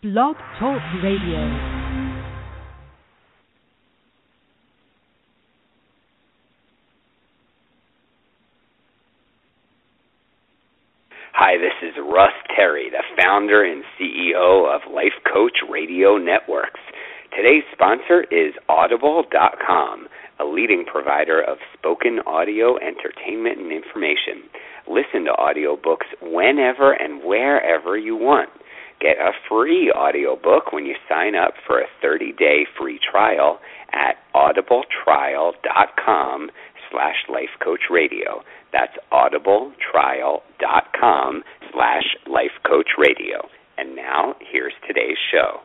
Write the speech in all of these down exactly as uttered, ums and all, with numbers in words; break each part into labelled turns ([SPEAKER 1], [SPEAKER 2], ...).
[SPEAKER 1] Blog Talk Radio.
[SPEAKER 2] Hi, this is Russ Terry, the founder and C E O of Life Coach Radio Networks. Today's sponsor is Audible dot com, a leading provider of spoken audio entertainment and information. Listen to audiobooks whenever and wherever you want. Get a free audiobook when you sign up for a thirty-day free trial at audibletrial.com slash lifecoachradio. That's audibletrial.com slash lifecoachradio. And now, here's today's show.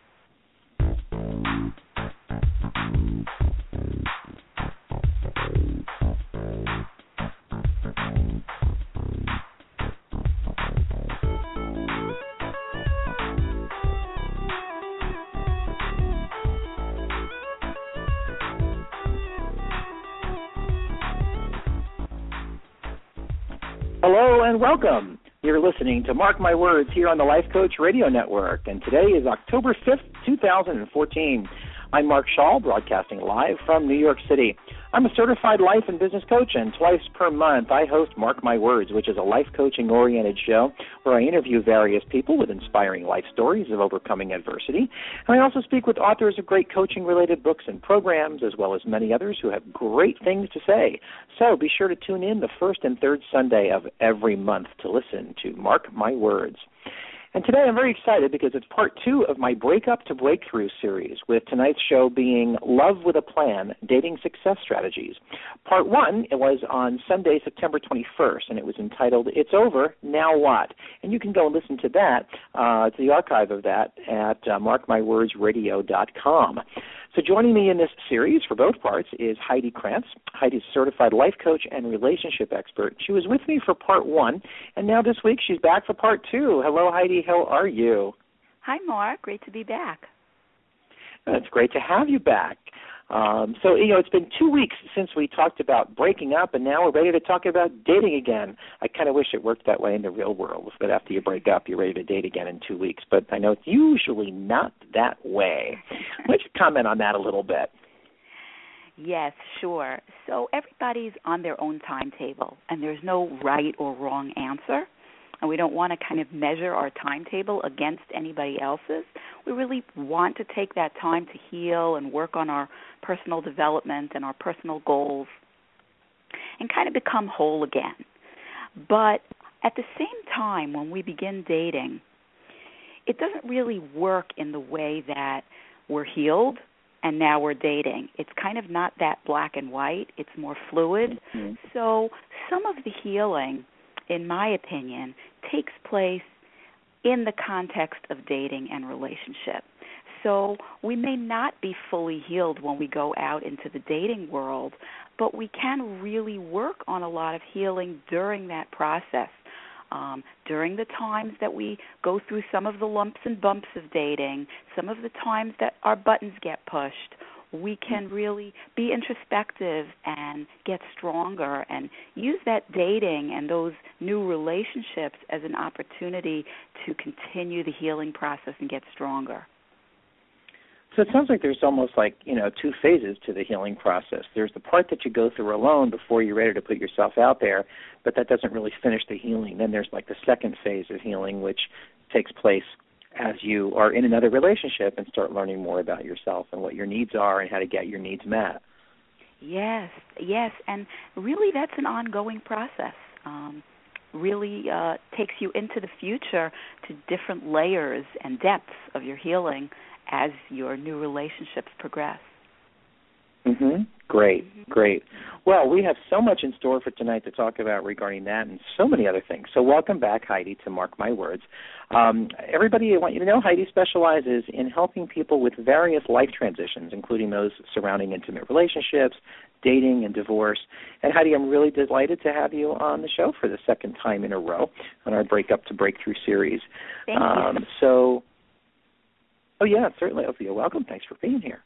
[SPEAKER 3] Hello and welcome. You're listening to Mark My Words here on the Life Coach Radio Network, and today is October fifth, two thousand fourteen. I'm Mark Schall, broadcasting live from New York City. I'm a certified life and business coach, and twice per month I host Mark My Words, which is a life coaching-oriented show where I interview various people with inspiring life stories of overcoming adversity. And I also speak with authors of great coaching-related books and programs, as well as many others who have great things to say. So be sure to tune in the first and third Sunday of every month to listen to Mark My Words. And today I'm very excited because it's part two of my Breakup to Breakthrough series, with tonight's show being Love with a Plan, Dating Success Strategies. Part one, it was on Sunday, September twenty-first, and it was entitled, It's Over, Now What? And you can go and listen to that, uh, to the archive of that at uh, mark my words radio dot com. So joining me in this series for both parts is Heidi Krantz. Heidi's a certified life coach and relationship expert. She was with me for part one, and now this week she's back for part two. Hello, Heidi. How are you?
[SPEAKER 4] Hi, Mark. Great to be back.
[SPEAKER 3] It's great to have you back. Um, so, you know, it's been two weeks since we talked about breaking up, and now we're ready to talk about dating again. I kind of wish it worked that way in the real world, that after you break up, you're ready to date again in two weeks. But I know it's usually not that way. Let's comment on that a little bit.
[SPEAKER 4] Yes, sure. So everybody's on their own timetable, and there's no right or wrong answer. And we don't want to kind of measure our timetable against anybody else's. We really want to take that time to heal and work on our personal development and our personal goals and kind of become whole again. But at the same time, when we begin dating, it doesn't really work in the way that we're healed and now we're dating. It's kind of not that black and white. It's more fluid. Mm-hmm. So some of the healing, in my opinion, takes place in the context of dating and relationship. So we may not be fully healed when we go out into the dating world, but we can really work on a lot of healing during that process. Um, during the times that we go through some of the lumps and bumps of dating, some of the times that our buttons get pushed, we can really be introspective and get stronger and use that dating and those new relationships as an opportunity to continue the healing process and get stronger.
[SPEAKER 3] So it sounds like there's almost like, you know, two phases to the healing process. There's the part that you go through alone before you're ready to put yourself out there, but that doesn't really finish the healing. Then there's like the second phase of healing, which takes place as you are in another relationship and start learning more about yourself and what your needs are and how to get your needs met.
[SPEAKER 4] Yes, yes, and really that's an ongoing process. Um, really uh, takes you into the future to different layers and depths of your healing as your new relationships progress.
[SPEAKER 3] Mm-hmm. Great, mm-hmm. great. Well, we have so much in store for tonight to talk about regarding that and so many other things. So welcome back, Heidi, to Mark My Words. Um, everybody, I want you to know Heidi specializes in helping people with various life transitions, including those surrounding intimate relationships, dating, and divorce. And Heidi, I'm really delighted to have you on the show for the second time in a row on our Breakup to Breakthrough series.
[SPEAKER 4] Thank
[SPEAKER 3] um,
[SPEAKER 4] you.
[SPEAKER 3] So, oh, yeah, certainly. Oh, you're welcome. Thanks for being here.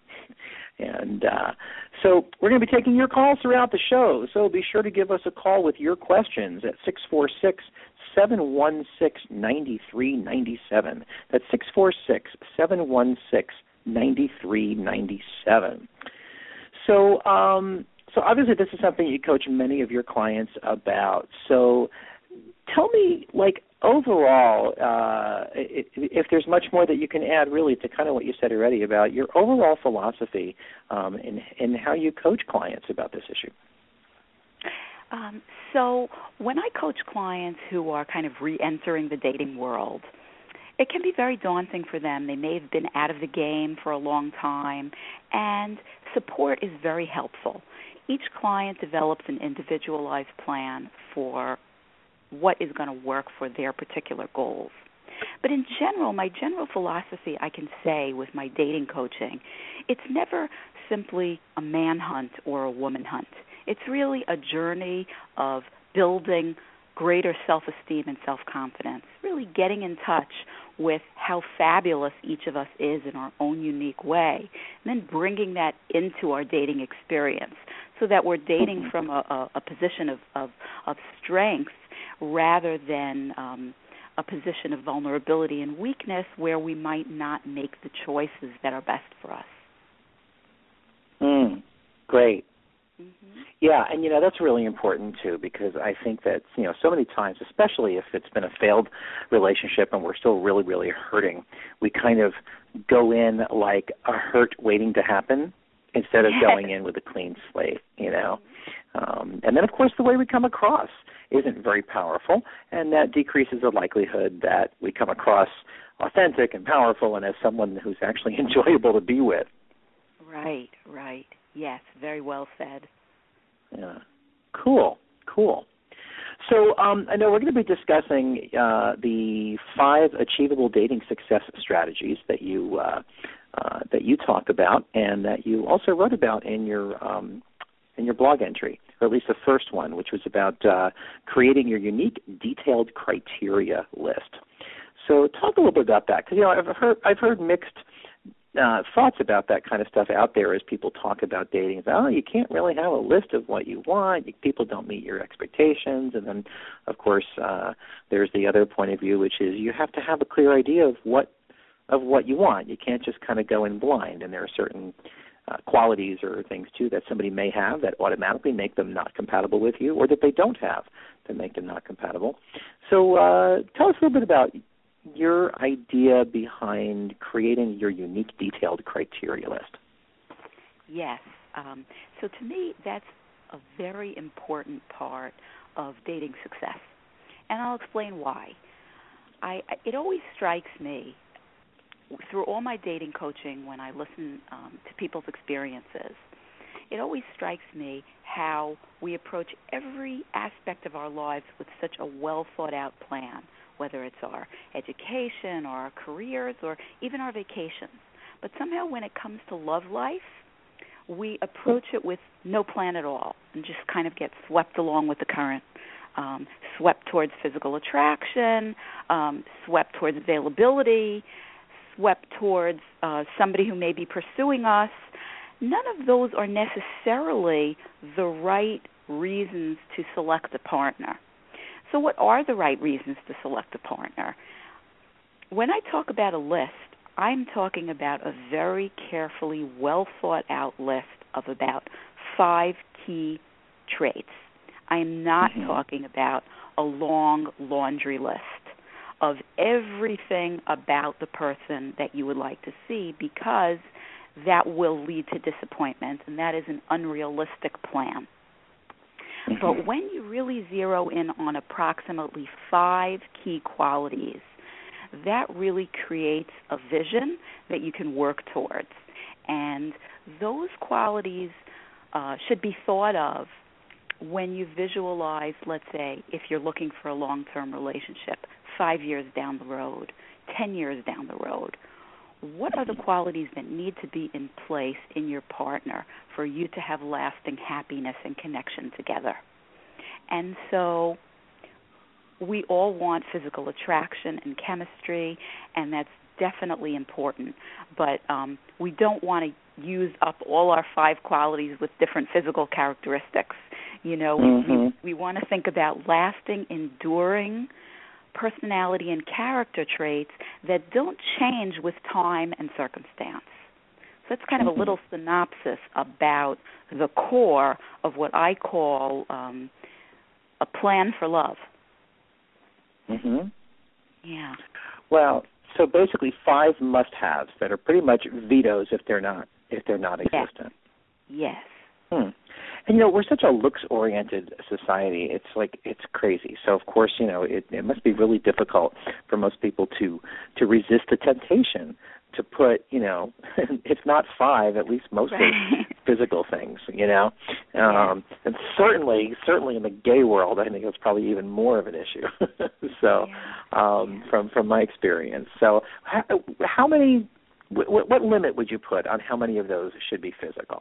[SPEAKER 3] And uh, so we're going to be taking your calls throughout the show, so be sure to give us a call with your questions at six four six, seven one six, nine three nine seven. That's six four six, seven one six, nine three nine seven. So, um, so obviously this is something you coach many of your clients about. So tell me, like, overall, uh, if, if there's much more that you can add, really, to kind of what you said already about your overall philosophy um, in, in how you coach clients about this issue.
[SPEAKER 4] Um, so when I coach clients who are kind of re-entering the dating world, it can be very daunting for them. They may have been out of the game for a long time, and support is very helpful. Each client develops an individualized plan for what is going to work for their particular goals. But in general, my general philosophy, I can say with my dating coaching, it's never simply a man hunt or a woman hunt. It's really a journey of building greater self-esteem and self-confidence, really getting in touch with how fabulous each of us is in our own unique way, and then bringing that into our dating experience so that we're dating from a, a, a position of, of, of strength rather than um, a position of vulnerability and weakness where we might not make the choices that are best for us.
[SPEAKER 3] Mm, great.
[SPEAKER 4] Mm-hmm.
[SPEAKER 3] Yeah, and, you know, that's really important, too, because I think that, you know, so many times, especially if it's been a failed relationship and we're still really, really hurting, we kind of go in like a hurt waiting to happen instead of
[SPEAKER 4] Yes.
[SPEAKER 3] going in with a clean slate, you know. Um, and then, of course, the way we come across isn't very powerful, and that decreases the likelihood that we come across authentic and powerful and as someone who's actually enjoyable to be with.
[SPEAKER 4] Right, right. Yes, very well said.
[SPEAKER 3] Yeah. Cool, cool. So um, I know we're going to be discussing uh, the five achievable dating success strategies that you uh, uh, that you talk about and that you also wrote about in your um, in your blog entry, or at least the first one, which was about uh, creating your unique detailed criteria list. So talk a little bit about that, because you know I've heard I've heard mixed Uh, thoughts about that kind of stuff out there as people talk about dating. Oh, you can't really have a list of what you want. You, people don't meet your expectations. And then, of course, uh, there's the other point of view, which is you have to have a clear idea of what of what you want. You can't just kind of go in blind. And there are certain uh, qualities or things, too, that somebody may have that automatically make them not compatible with you, or that they don't have that make them not compatible. So uh, tell us a little bit about your idea behind creating your unique detailed criteria list.
[SPEAKER 4] Yes. Um, so to me, that's a very important part of dating success. And I'll explain why. I, it always strikes me through all my dating coaching when I listen um, to people's experiences, it always strikes me how we approach every aspect of our lives with such a well-thought-out plan, whether it's our education or our careers or even our vacations. But somehow when it comes to love life, we approach it with no plan at all and just kind of get swept along with the current, um, swept towards physical attraction, um, swept towards availability, swept towards uh, somebody who may be pursuing us. None of those are necessarily the right reasons to select a partner. So what are the right reasons to select a partner? When I talk about a list, I'm talking about a very carefully well-thought-out list of about five key traits. I am not mm-hmm. talking about a long laundry list of everything about the person that you would like to see, because that will lead to disappointment, and that is an unrealistic plan. Mm-hmm. But when you really zero in on approximately five key qualities, that really creates a vision that you can work towards. And those qualities uh, should be thought of when you visualize, let's say, if you're looking for a long-term relationship, five years down the road, ten years down the road. What are the qualities that need to be in place in your partner for you to have lasting happiness and connection together? And so we all want physical attraction and chemistry, and that's definitely important. But um, we don't want to use up all our five qualities with different physical characteristics. You know, mm-hmm. we, we, we want to think about lasting, enduring personality and character traits that don't change with time and circumstance. So that's kind of a little synopsis about the core of what I call um, a plan for love.
[SPEAKER 3] Mm-hmm.
[SPEAKER 4] Yeah.
[SPEAKER 3] Well, so basically five must-haves that are pretty much vetoes if they're not if they're not existent.
[SPEAKER 4] Yes.
[SPEAKER 3] Hmm. And, you know, we're such a looks-oriented society. It's like, it's crazy. So, of course, you know, it, it must be really difficult for most people to, to resist the temptation to put, you know, if not five, at least most
[SPEAKER 4] right.
[SPEAKER 3] of physical things, you know. Um, yeah. And certainly, certainly in the gay world, I think it's probably even more of an issue. so,
[SPEAKER 4] yeah.
[SPEAKER 3] um,
[SPEAKER 4] yeah.
[SPEAKER 3] from from my experience. So, how, how many, what, what limit would you put on how many of those should be physical?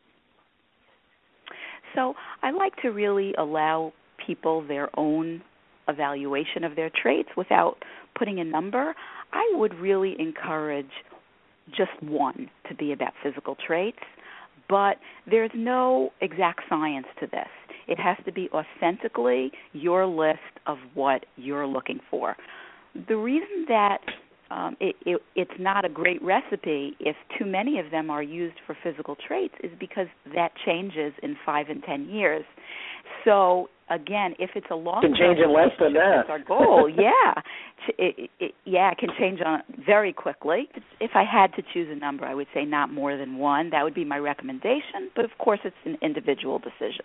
[SPEAKER 4] So I like to really allow people their own evaluation of their traits without putting a number. I would really encourage just one to be about physical traits, but there's no exact science to this. It has to be authentically your list of what you're looking for. The reason that Um, it, it, it's not a great recipe if too many of them are used for physical traits is because that changes in five and ten years. So, again, if it's a long-term
[SPEAKER 3] can change in less than that.
[SPEAKER 4] That's our goal, yeah. It, it, yeah, it can change on very quickly. If I had to choose a number, I would say not more than one. That would be my recommendation, but, of course, it's an individual decision.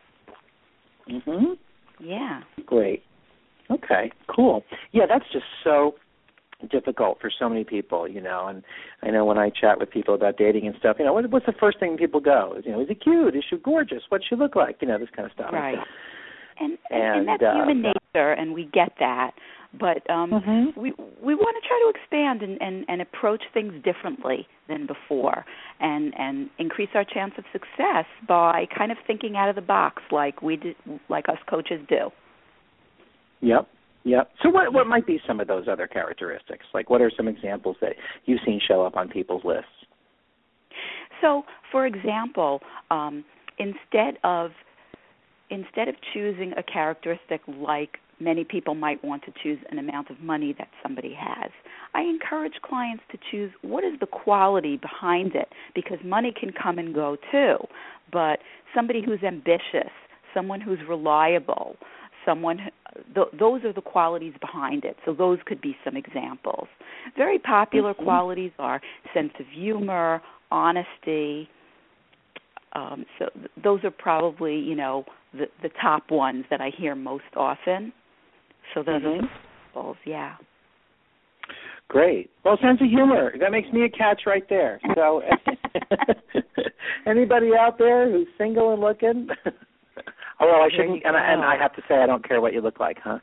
[SPEAKER 3] Mm-hmm.
[SPEAKER 4] Yeah.
[SPEAKER 3] Great. Okay, cool. Yeah, that's just so difficult for so many people, you know, and I know when I chat with people about dating and stuff, you know, what, what's the first thing people go? You know, is he cute? Is she gorgeous? What's she look like? You know, this kind of stuff.
[SPEAKER 4] Right. And,
[SPEAKER 3] and,
[SPEAKER 4] and that's
[SPEAKER 3] uh,
[SPEAKER 4] human nature, and we get that. But um,
[SPEAKER 3] mm-hmm.
[SPEAKER 4] we we want to try to expand and, and, and approach things differently than before, and, and increase our chance of success by kind of thinking out of the box, like we did, like us coaches do.
[SPEAKER 3] Yep. Yep. So what what might be some of those other characteristics? Like, what are some examples that you've seen show up on people's lists?
[SPEAKER 4] So, for example, um, instead of instead of choosing a characteristic like many people might want to choose an amount of money that somebody has, I encourage clients to choose what is the quality behind it, because money can come and go too, but somebody who's ambitious, someone who's reliable, someone, th- those are the qualities behind it. So those could be some examples. Very popular mm-hmm. qualities are sense of humor, honesty. Um, so th- those are probably, you know, the, the top ones that I hear most often. So those
[SPEAKER 3] mm-hmm.
[SPEAKER 4] are examples, yeah.
[SPEAKER 3] Great. Well, sense of humor, that makes me a catch right there. So anybody out there who's single and looking... Oh, well, I shouldn't, and I, and I have to say I don't care what you look like, huh?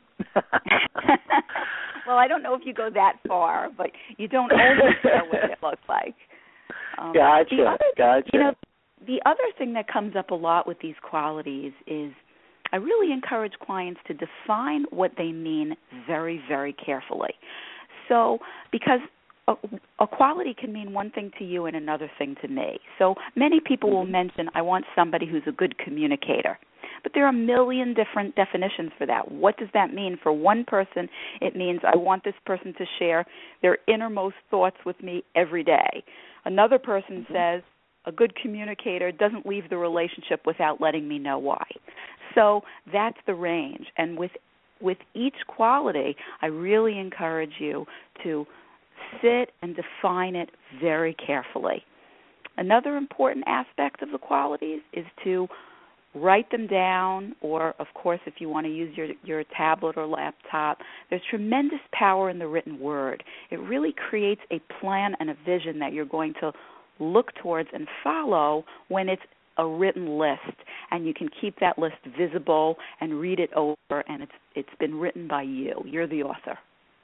[SPEAKER 4] Well, I don't know if you go that far, but you don't only care what it looks like. Um,
[SPEAKER 3] gotcha,
[SPEAKER 4] the other,
[SPEAKER 3] gotcha.
[SPEAKER 4] You know, the other thing that comes up a lot with these qualities is I really encourage clients to define what they mean very, very carefully. So, because a, a quality can mean one thing to you and another thing to me. So many people will mention, I want somebody who's a good communicator. But there are a million different definitions for that. What does that mean? For one person, it means I want this person to share their innermost thoughts with me every day. Another person mm-hmm. says a good communicator doesn't leave the relationship without letting me know why. So that's the range. And with with each quality, I really encourage you to sit and define it very carefully. Another important aspect of the qualities is to write them down, or, of course, if you want to use your, your tablet or laptop, there's tremendous power in the written word. It really creates a plan and a vision that you're going to look towards and follow when it's a written list, and you can keep that list visible and read it over, and it's it's been written by you. You're the author.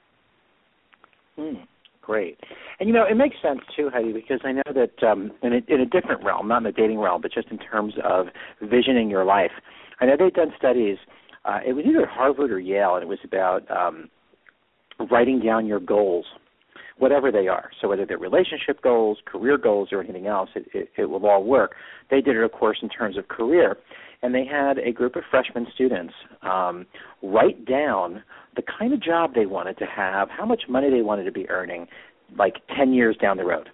[SPEAKER 3] Mm. Great. And, you know, it makes sense, too, Heidi, because I know that um, in, a, in a different realm, not in the dating realm, but just in terms of visioning your life, I know they've done studies. Uh, it was either Harvard or Yale, and it was about um, writing down your goals, whatever they are. So whether they're relationship goals, career goals, or anything else, it, it, it will all work. They did it, of course, in terms of career. And they had a group of freshman students um, write down the kind of job they wanted to have, how much money they wanted to be earning, like ten years down the road.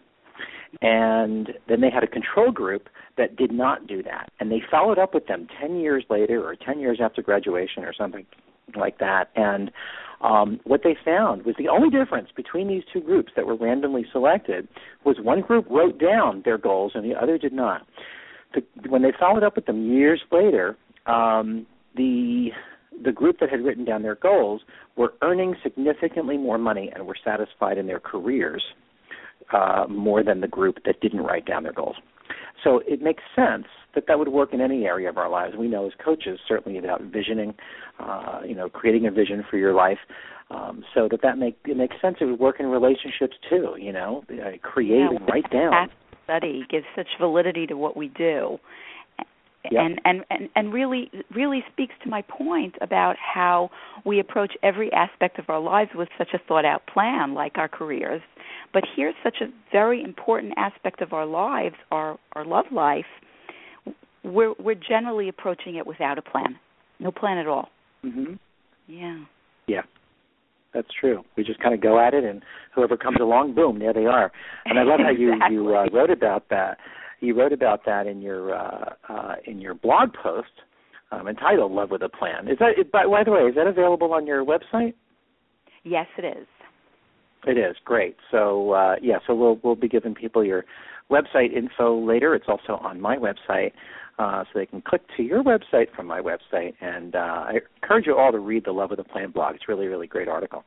[SPEAKER 3] And then they had a control group that did not do that. And they followed up with them ten years later or ten years after graduation or something like that. And um, what they found was the only difference between these two groups that were randomly selected was one group wrote down their goals and the other did not. The, when they followed up with them years later, um, the the group that had written down their goals were earning significantly more money and were satisfied in their careers uh, more than the group that didn't write down their goals. So it makes sense that that would work in any area of our lives. We know as coaches, certainly about visioning, uh, you know, creating a vision for your life, um, so that that make, it makes sense. It would work in relationships too, you know, uh, create
[SPEAKER 4] yeah,
[SPEAKER 3] and write down.
[SPEAKER 4] That study gives such validity to what we do. Yep. And, and, and, and really really speaks to my point about how we approach every aspect of our lives with such a thought-out plan, like our careers. But here's such a very important aspect of our lives, our, our love life. We're, we're generally approaching it without a plan, no plan at all.
[SPEAKER 3] Mm-hmm.
[SPEAKER 4] Yeah.
[SPEAKER 3] Yeah, that's true. We just kind of go at it, and whoever comes along, boom, there they are. And I love how you,
[SPEAKER 4] exactly.
[SPEAKER 3] you uh, wrote about that. You wrote about that in your uh, uh, in your blog post um, entitled "Love with a Plan." Is that, by, by the way, is that available on your website?
[SPEAKER 4] Yes, it is.
[SPEAKER 3] It is great. So uh, yeah, so we'll we'll be giving people your website info later. It's also on my website, uh, so they can click to your website from my website. And uh, I encourage you all to read the Love with a Plan blog. It's really really great article.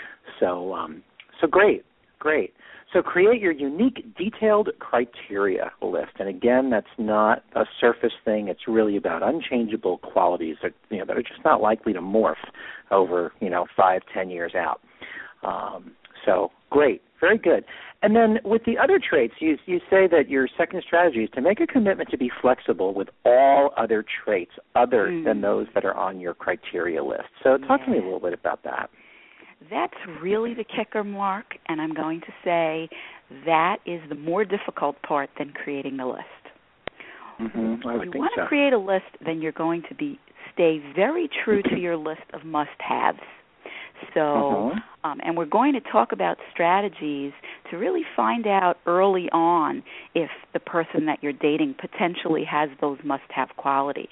[SPEAKER 3] So um, so great, great. So create your unique detailed criteria list. And again, that's not a surface thing. It's really about unchangeable qualities that, you know, that are just not likely to morph over, you know, five, ten years out. Um, so great, very good. And then with the other traits, you, you say that your second strategy is to make a commitment to be flexible with all other traits other mm. than those that are on your criteria list. So talk yeah. to me a little bit about that.
[SPEAKER 4] That's really the kicker, Mark, and I'm going to say that is the more difficult part than creating the list.
[SPEAKER 3] Mm-hmm. I would
[SPEAKER 4] if you
[SPEAKER 3] think
[SPEAKER 4] want
[SPEAKER 3] so.
[SPEAKER 4] to create a list, then you're going to be stay very true to your list of must-haves. So, uh-huh. um, and we're going to talk about strategies to really find out early on if the person that you're dating potentially has those must-have qualities.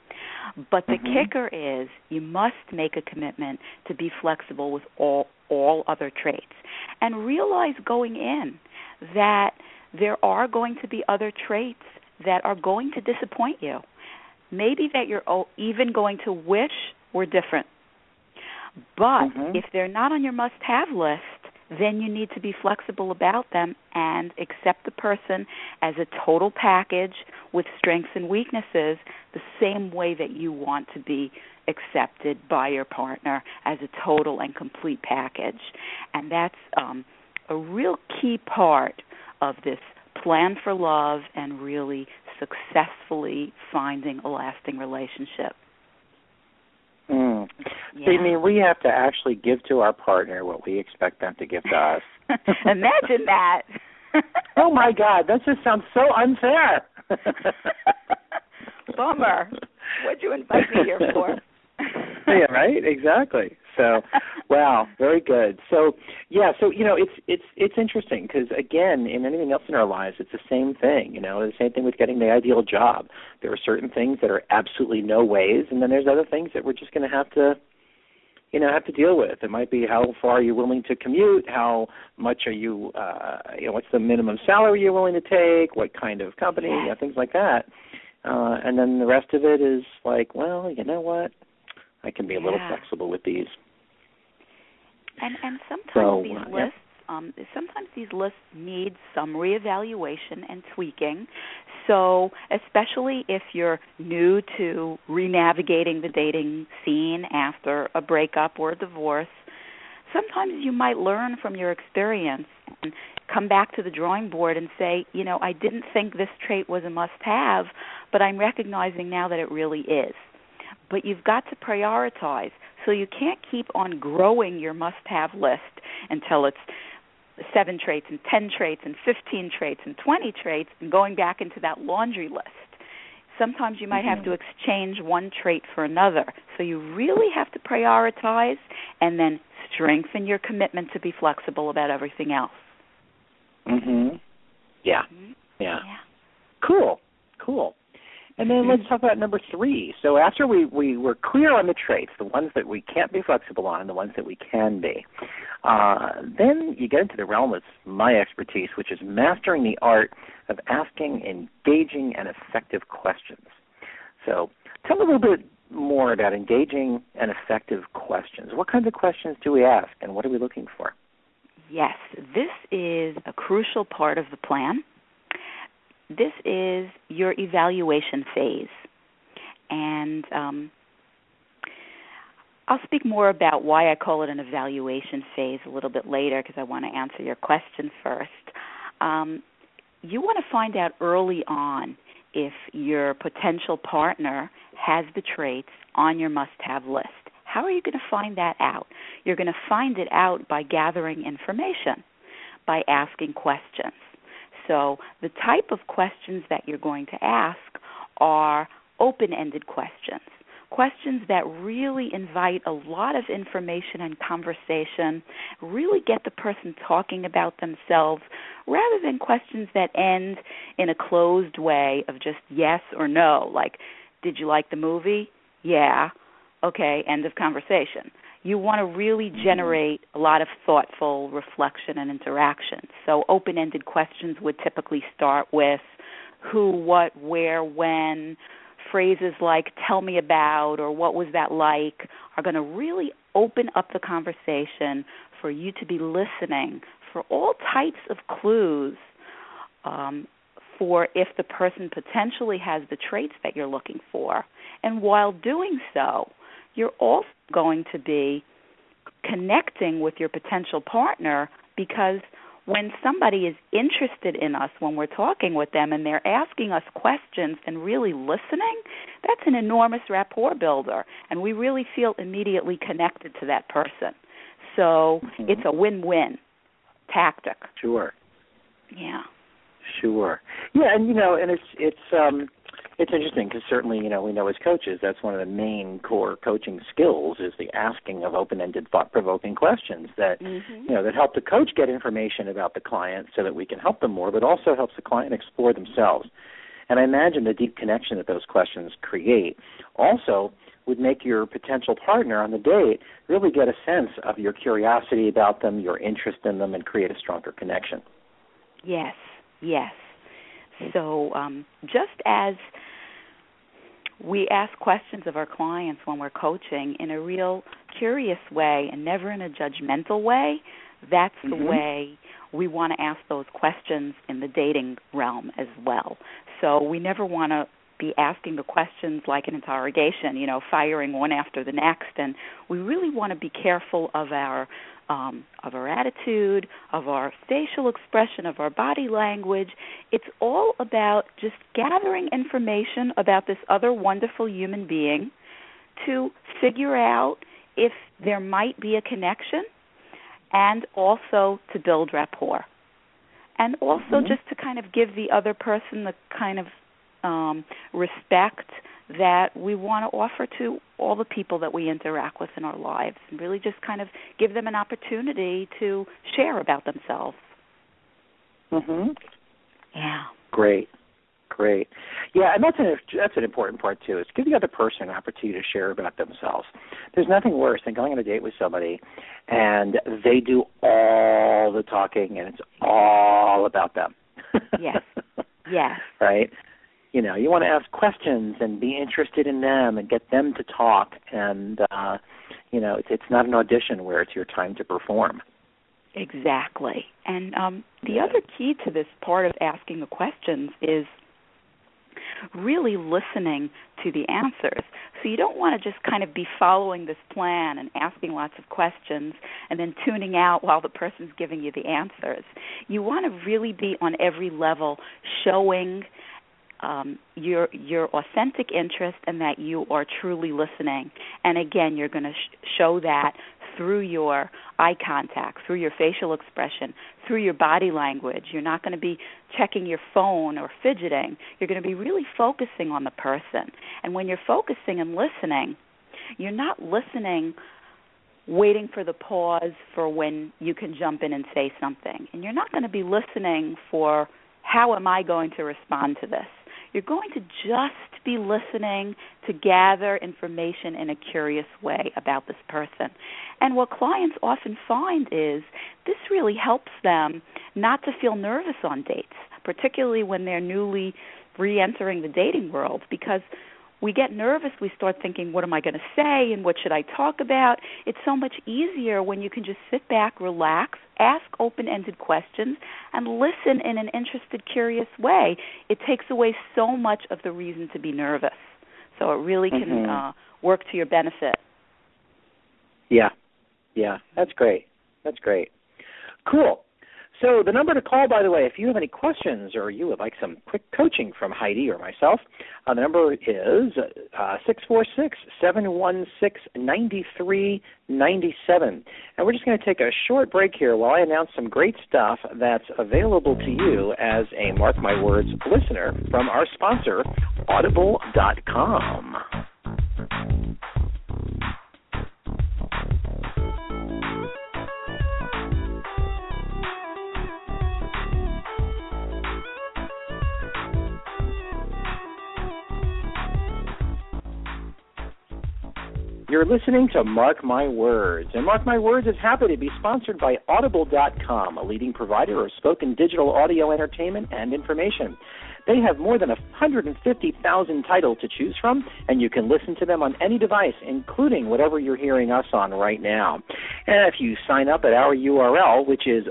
[SPEAKER 4] But the mm-hmm. kicker is you must make a commitment to be flexible with all all other traits and realize going in that there are going to be other traits that are going to disappoint you. Maybe that you're even going to wish were different. But
[SPEAKER 3] mm-hmm.
[SPEAKER 4] if they're not on your must-have list, then you need to be flexible about them and accept the person as a total package with strengths and weaknesses the same way that you want to be accepted by your partner as a total and complete package. And that's um, a real key part of this plan for love and really successfully finding a lasting relationship.
[SPEAKER 3] Mm.
[SPEAKER 4] Yeah.
[SPEAKER 3] So you mean we have to actually give to our partner what we expect them to give to us?
[SPEAKER 4] Imagine that.
[SPEAKER 3] Oh, my God. That just sounds so unfair.
[SPEAKER 4] Bummer. What'd you invite me here for?
[SPEAKER 3] Yeah, right? Exactly. So, wow, very good. So, yeah, so, you know, it's it's it's interesting because, again, in anything else in our lives, it's the same thing, you know, the same thing with getting the ideal job. There are certain things that are absolutely no ways, and then there's other things that we're just going to have to, you know, have to deal with. It might be how far are you willing to commute, how much are you, uh, you know, what's the minimum salary you're willing to take, what kind of company, you know, things like that. Uh, and then the rest of it is like, well, you know what, I can be a
[SPEAKER 4] yeah.
[SPEAKER 3] little flexible with these.
[SPEAKER 4] And and sometimes
[SPEAKER 3] so,
[SPEAKER 4] these
[SPEAKER 3] uh,
[SPEAKER 4] lists, yeah. um, sometimes these lists need some reevaluation and tweaking. So, especially if you're new to renavigating the dating scene after a breakup or a divorce, sometimes you might learn from your experience and come back to the drawing board and say, you know, I didn't think this trait was a must-have, but I'm recognizing now that it really is. But you've got to prioritize. So you can't keep on growing your must-have list until it's seven traits and ten traits and fifteen traits and twenty traits and going back into that laundry list. Sometimes you might
[SPEAKER 3] mm-hmm.
[SPEAKER 4] have to exchange one trait for another. So you really have to prioritize and then strengthen your commitment to be flexible about everything else.
[SPEAKER 3] Mhm. Yeah.
[SPEAKER 4] Mm-hmm.
[SPEAKER 3] Yeah.
[SPEAKER 4] Yeah.
[SPEAKER 3] Cool. Cool. And then let's talk about number three. So after we, we were clear on the traits, the ones that we can't be flexible on and the ones that we can be, uh, then you get into the realm of my expertise, which is mastering the art of asking engaging and effective questions. So tell me a little bit more about engaging and effective questions. What kinds of questions do we ask, and what are we looking for?
[SPEAKER 4] Yes, this is a crucial part of the plan. This is your evaluation phase. And um, I'll speak more about why I call it an evaluation phase a little bit later, because I want to answer your question first. Um, you want to find out early on if your potential partner has the traits on your must-have list. How are you going to find that out? You're going to find it out by gathering information, by asking questions. So the type of questions that you're going to ask are open-ended questions, questions that really invite a lot of information and conversation, really get the person talking about themselves, rather than questions that end in a closed way of just yes or no, like, did you like the movie? Yeah. Okay, end of conversation. You want to really generate a lot of thoughtful reflection and interaction. So open-ended questions would typically start with who, what, where, when. Phrases like tell me about or what was that like are going to really open up the conversation for you to be listening for all types of clues um, for if the person potentially has the traits that you're looking for. And while doing so, you're also going to be connecting with your potential partner, because when somebody is interested in us, when we're talking with them and they're asking us questions and really listening, that's an enormous rapport builder, and we really feel immediately connected to that person. So mm-hmm. it's a win-win tactic.
[SPEAKER 3] Sure.
[SPEAKER 4] Yeah.
[SPEAKER 3] Sure. Yeah, and you know, and it's it's um it's interesting because certainly, you know, we know as coaches that's one of the main core coaching skills is the asking of open-ended, thought-provoking questions that mm-hmm. you know that help the coach get information about the client so that we can help them more, but also helps the client explore themselves. And I imagine the deep connection that those questions create also would make your potential partner on the date really get a sense of your curiosity about them, your interest in them, and create a stronger connection.
[SPEAKER 4] Yes. Yes. So um, just as we ask questions of our clients when we're coaching in a real curious way and never in a judgmental way, that's the mm-hmm. way we want to ask those questions in the dating realm as well. So we never want to be asking the questions like an interrogation, you know, firing one after the next, and we really want to be careful of our Um, of our attitude, of our facial expression, of our body language. It's all about just gathering information about this other wonderful human being to figure out if there might be a connection, and also to build rapport. And also mm-hmm. just to kind of give the other person the kind of um, respect that we want to offer to all the people that we interact with in our lives, and really just kind of give them an opportunity to share about themselves.
[SPEAKER 3] Mhm.
[SPEAKER 4] Yeah.
[SPEAKER 3] Great. Great. Yeah, and that's an that's an important part too, is give the other person an opportunity to share about themselves. There's nothing worse than going on a date with somebody and they do all the talking and it's all about them.
[SPEAKER 4] Yes. Yes.
[SPEAKER 3] Right? You know, you want to ask questions and be interested in them and get them to talk. And, uh, you know, it's, it's not an audition where it's your time to perform.
[SPEAKER 4] Exactly. And um, the yeah. other key to this part of asking the questions is really listening to the answers. So you don't want to just kind of be following this plan and asking lots of questions and then tuning out while the person's giving you the answers. You want to really be on every level showing Um, your your authentic interest and that you are truly listening. And again, you're going to sh- show that through your eye contact, through your facial expression, through your body language. You're not going to be checking your phone or fidgeting. You're going to be really focusing on the person. And when you're focusing and listening, you're not listening waiting for the pause for when you can jump in and say something. And you're not going to be listening for how am I going to respond to this. You're going to just be listening to gather information in a curious way about this person. And what clients often find is this really helps them not to feel nervous on dates, particularly when they're newly re-entering the dating world, because we get nervous. We start thinking, what am I going to say and what should I talk about? It's so much easier when you can just sit back, relax, ask open-ended questions, and listen in an interested, curious way. It takes away so much of the reason to be nervous. So it really can
[SPEAKER 3] mm-hmm.
[SPEAKER 4] uh, work to your benefit.
[SPEAKER 3] Yeah, yeah, that's great. That's great. Cool. So the number to call, by the way, if you have any questions or you would like some quick coaching from Heidi or myself, uh, the number is uh, six four six, seven one six, nine three nine seven. And we're just going to take a short break here while I announce some great stuff that's available to you as a Mark My Words listener from our sponsor, audible dot com. You're listening to Mark My Words, and Mark My Words is happy to be sponsored by audible dot com, a leading provider of spoken digital audio entertainment and information. They have more than one hundred fifty thousand titles to choose from, and you can listen to them on any device, including whatever you're hearing us on right now. And if you sign up at our U R L, which is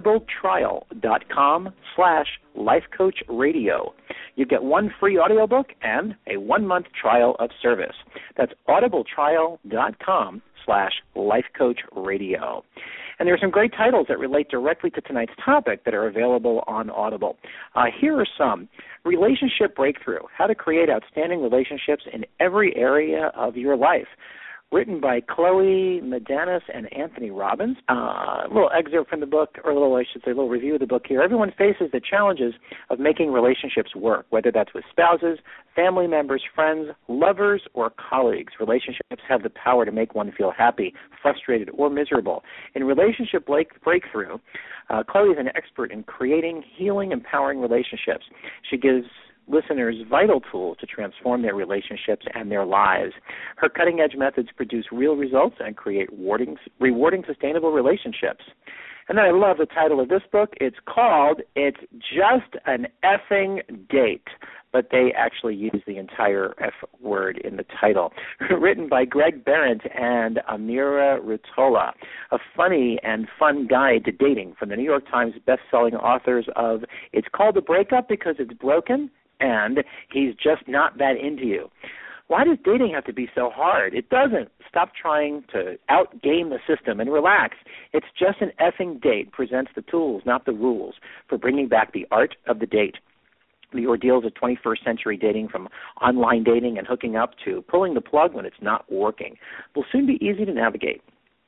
[SPEAKER 3] audibletrial.com slash lifecoachradio, you get one free audiobook and a one-month trial of service. That's audibletrial.com slash lifecoachradio. And there are some great titles that relate directly to tonight's topic that are available on Audible. Uh, here are some. Relationship Breakthrough, How to Create Outstanding Relationships in Every Area of Your Life, written by Chloe Medanis and Anthony Robbins. Uh, a little excerpt from the book, or a little, I should say, a little review of the book here. Everyone faces the challenges of making relationships work, whether that's with spouses, family members, friends, lovers, or colleagues. Relationships have the power to make one feel happy, frustrated, or miserable. In Relationship Breakthrough, uh, Chloe is an expert in creating, healing, empowering relationships. She gives listeners vital tools to transform their relationships and their lives. Her cutting-edge methods produce real results and create rewarding, rewarding, sustainable relationships. And then I love the title of this book. It's called It's Just an Effing Date, but they actually use the entire F word in the title. Written by Greg Behrendt and Amira Rutola, a funny and fun guide to dating from the New York Times best-selling authors of It's Called a Breakup Because It's Broken, and He's Just Not That Into You. Why does dating have to be so hard? It doesn't. Stop trying to outgame the system and relax. It's Just an Effing Date presents the tools, not the rules, for bringing back the art of the date. The ordeals of twenty-first century dating, from online dating and hooking up to pulling the plug when it's not working, will soon be easy to navigate.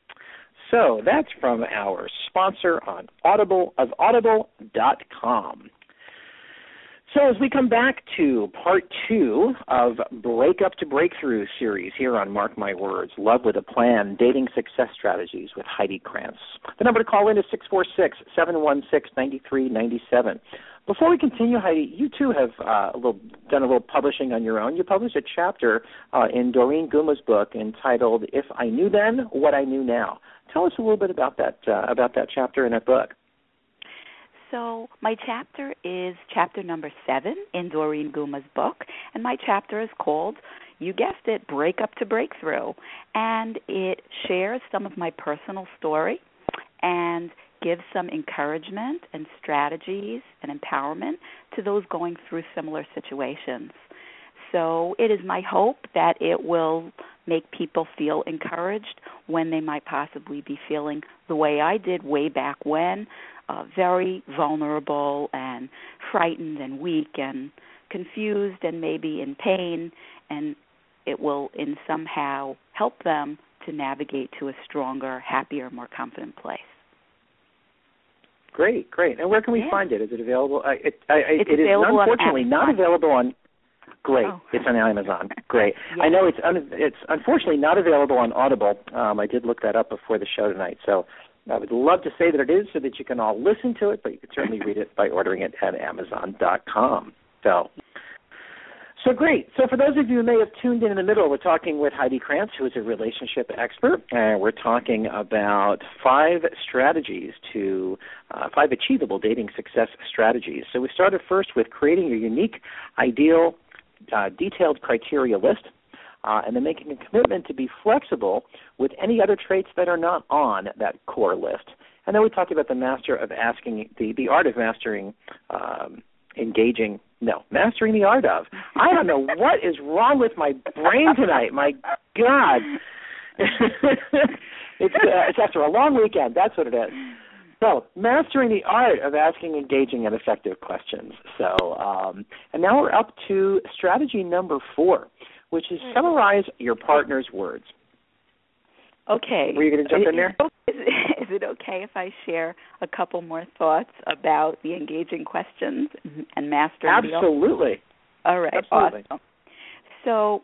[SPEAKER 3] So that's from our sponsor on Audible of audible dot com. So as we come back to part two of Breakup to Breakthrough series here on Mark My Words, Love with a Plan, Dating Success Strategies with Heidi Krantz. The number to call in is six four six, seven one six, nine three nine seven. Before we continue, Heidi, you too have uh, a little, done a little publishing on your own. You published a chapter uh, in Doreen Guma's book entitled If I Knew Then, What I Knew Now. Tell us a little bit about that, uh, about that chapter in that book.
[SPEAKER 4] So my chapter is chapter number seven in Doreen Guma's book, and my chapter is called, you guessed it, Breakup to Breakthrough, and it shares some of my personal story and gives some encouragement and strategies and empowerment to those going through similar situations. So it is my hope that it will make people feel encouraged when they might possibly be feeling the way I did way back when, uh, very vulnerable and frightened and weak and confused and maybe in pain, and it will in somehow help them to navigate to a stronger, happier, more confident place.
[SPEAKER 3] Great, great. And where can we
[SPEAKER 4] yeah.
[SPEAKER 3] find it? Is it available? I, it I,
[SPEAKER 4] it's
[SPEAKER 3] it
[SPEAKER 4] available
[SPEAKER 3] is unfortunately
[SPEAKER 4] on
[SPEAKER 3] not available on. Great,
[SPEAKER 4] oh.
[SPEAKER 3] it's on Amazon. Great.
[SPEAKER 4] yeah.
[SPEAKER 3] I know it's un, it's unfortunately not available on Audible. Um, I did look that up before the show tonight, so I would love to say that it is, so that you can all listen to it. But you can certainly read it by ordering it at Amazon dot com. So. So great. So for those of you who may have tuned in in the middle, we're talking with Heidi Krantz, who is a relationship expert, and we're talking about five strategies to, uh, five achievable dating success strategies. So we started first with creating your unique, ideal, uh, detailed criteria list, uh, and then making a commitment to be flexible with any other traits that are not on that core list. And then we talked about the master of asking, the, the art of mastering um, engaging No, mastering the art of. I don't know what is wrong with my brain tonight. My God. it's, uh, it's after a long weekend. That's what it is. So, mastering the art of asking engaging and effective questions. So, um, and now we're up to strategy number four, which is summarize your partner's words.
[SPEAKER 4] Okay.
[SPEAKER 3] Were you going to jump in there?
[SPEAKER 4] Is it, is it okay if I share a couple more thoughts about the engaging questions and mastering the art?
[SPEAKER 3] Absolutely.
[SPEAKER 4] All right.
[SPEAKER 3] Absolutely.
[SPEAKER 4] Awesome. So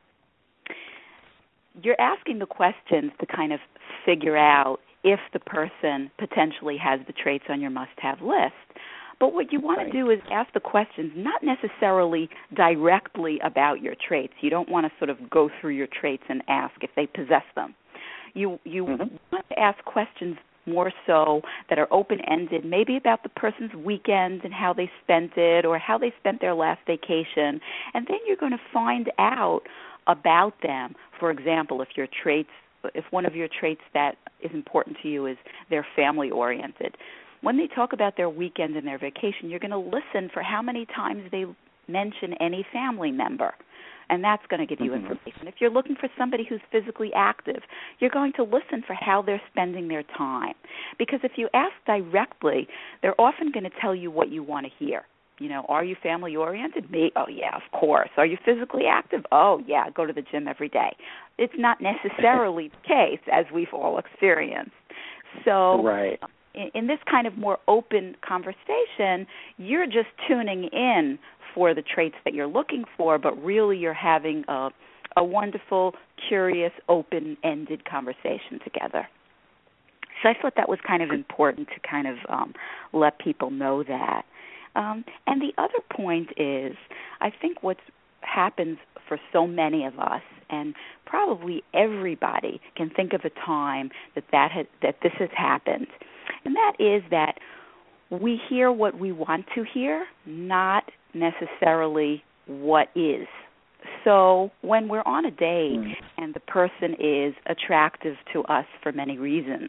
[SPEAKER 4] you're asking the questions to kind of figure out if the person potentially has the traits on your must-have list. But what you want
[SPEAKER 3] right.
[SPEAKER 4] to do is ask the questions not necessarily directly about your traits. You don't want to sort of go through your traits and ask if they possess them. You you mm-hmm. want to ask questions more so that are open-ended, maybe about the person's weekend and how they spent it or how they spent their last vacation. And then you're going to find out about them. For example, if your traits, if one of your traits that is important to you is they're family-oriented. When they talk about their weekend and their vacation, you're going to listen for how many times they mention any family member. And that's going to give you mm-hmm. information. If you're looking for somebody who's physically active, you're going to listen for how they're spending their time. Because if you ask directly, they're often going to tell you what you want to hear. You know, are you family-oriented? Me? Oh, yeah, of course. Are you physically active? Oh, yeah, I go to the gym every day. It's not necessarily the case, as we've all experienced. So
[SPEAKER 3] right.
[SPEAKER 4] in, in this kind of more open conversation, you're just tuning in for the traits that you're looking for, but really you're having a, a wonderful, curious, open-ended conversation together. So I thought that was kind of important to kind of um, let people know that. Um, and the other point is, I think what happens for so many of us, and probably everybody can think of a time that that, had, that this has happened, and that is that we hear what we want to hear, not necessarily what is. So when we're on a date mm. and the person is attractive to us for many reasons,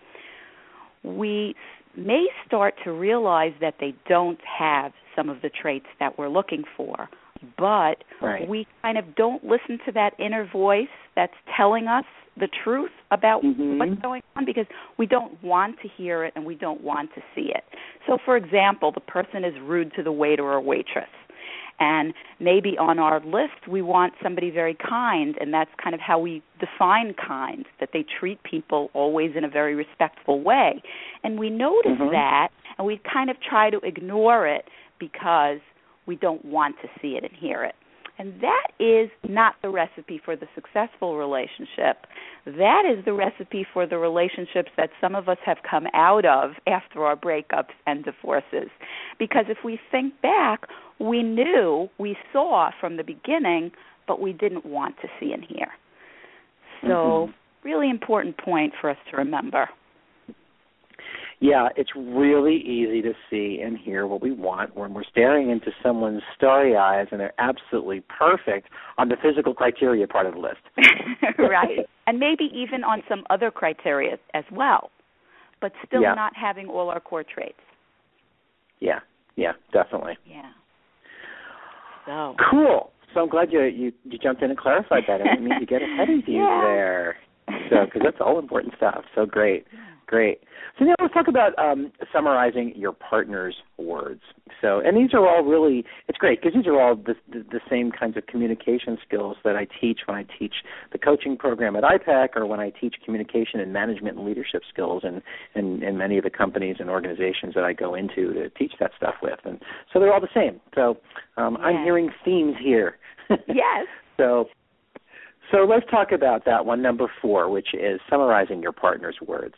[SPEAKER 4] we may start to realize that they don't have some of the traits that we're looking for, but
[SPEAKER 3] right.
[SPEAKER 4] we kind of don't listen to that inner voice that's telling us the truth about
[SPEAKER 3] mm-hmm.
[SPEAKER 4] what's going on because we don't want to hear it and we don't want to see it. So, for example, the person is rude to the waiter or waitress. And maybe on our list we want somebody very kind, and that's kind of how we define kind, that they treat people always in a very respectful way. And we notice
[SPEAKER 3] mm-hmm.
[SPEAKER 4] that, and we kind of try to ignore it because we don't want to see it and hear it. And that is not the recipe for the successful relationship. That is the recipe for the relationships that some of us have come out of after our breakups and divorces. Because if we think back, we knew, we saw from the beginning, but we didn't want to see and hear. So, mm-hmm. really important point for us to remember.
[SPEAKER 3] Yeah, it's really easy to see and hear what we want when we're staring into someone's starry eyes and they're absolutely perfect on the physical criteria part of the list.
[SPEAKER 4] Right. And maybe even on some other criteria as well, but still
[SPEAKER 3] yeah.
[SPEAKER 4] not having all our core traits.
[SPEAKER 3] Yeah, yeah, definitely.
[SPEAKER 4] Yeah. So.
[SPEAKER 3] Cool. So I'm glad you, you, you jumped in and clarified that. I didn't mean to get ahead of you
[SPEAKER 4] yeah.
[SPEAKER 3] there. So, because that's all important stuff. So great. Great. So now let's talk about um, summarizing your partner's words. So, and these are all really, it's great because these are all the, the, the same kinds of communication skills that I teach when I teach the coaching program at I PAC or when I teach communication and management and leadership skills in, in, in many of the companies and organizations that I go into to teach that stuff with. And so they're all the same. So um,
[SPEAKER 4] yes.
[SPEAKER 3] I'm hearing themes here.
[SPEAKER 4] Yes.
[SPEAKER 3] So so let's talk about that one, number four, which is summarizing your partner's words.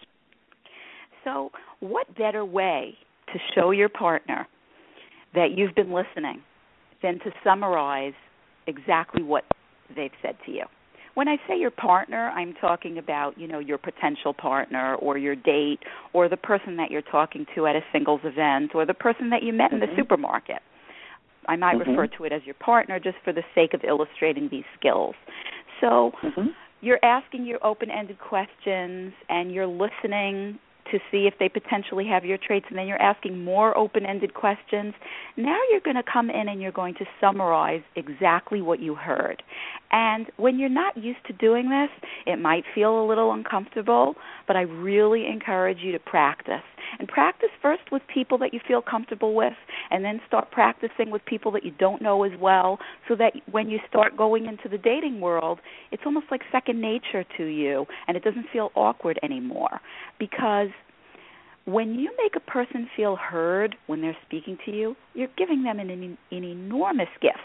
[SPEAKER 4] So what better way to show your partner that you've been listening than to summarize exactly what they've said to you? When I say your partner, I'm talking about, you know, your potential partner or your date or the person that you're talking to at a singles event or the person that you met in the mm-hmm. supermarket. I might mm-hmm. refer to it as your partner just for the sake of illustrating these skills. So mm-hmm. you're asking your open-ended questions and you're listening to see if they potentially have your traits, and then you're asking more open-ended questions. Now you're going to come in and you're going to summarize exactly what you heard. And when you're not used to doing this, it might feel a little uncomfortable, but I really encourage you to practice. And practice first with people that you feel comfortable with, and then start practicing with people that you don't know as well, so that when you start going into the dating world, it's almost like second nature to you, and it doesn't feel awkward anymore. Because when you make a person feel heard when they're speaking to you, you're giving them an, an, an enormous gift.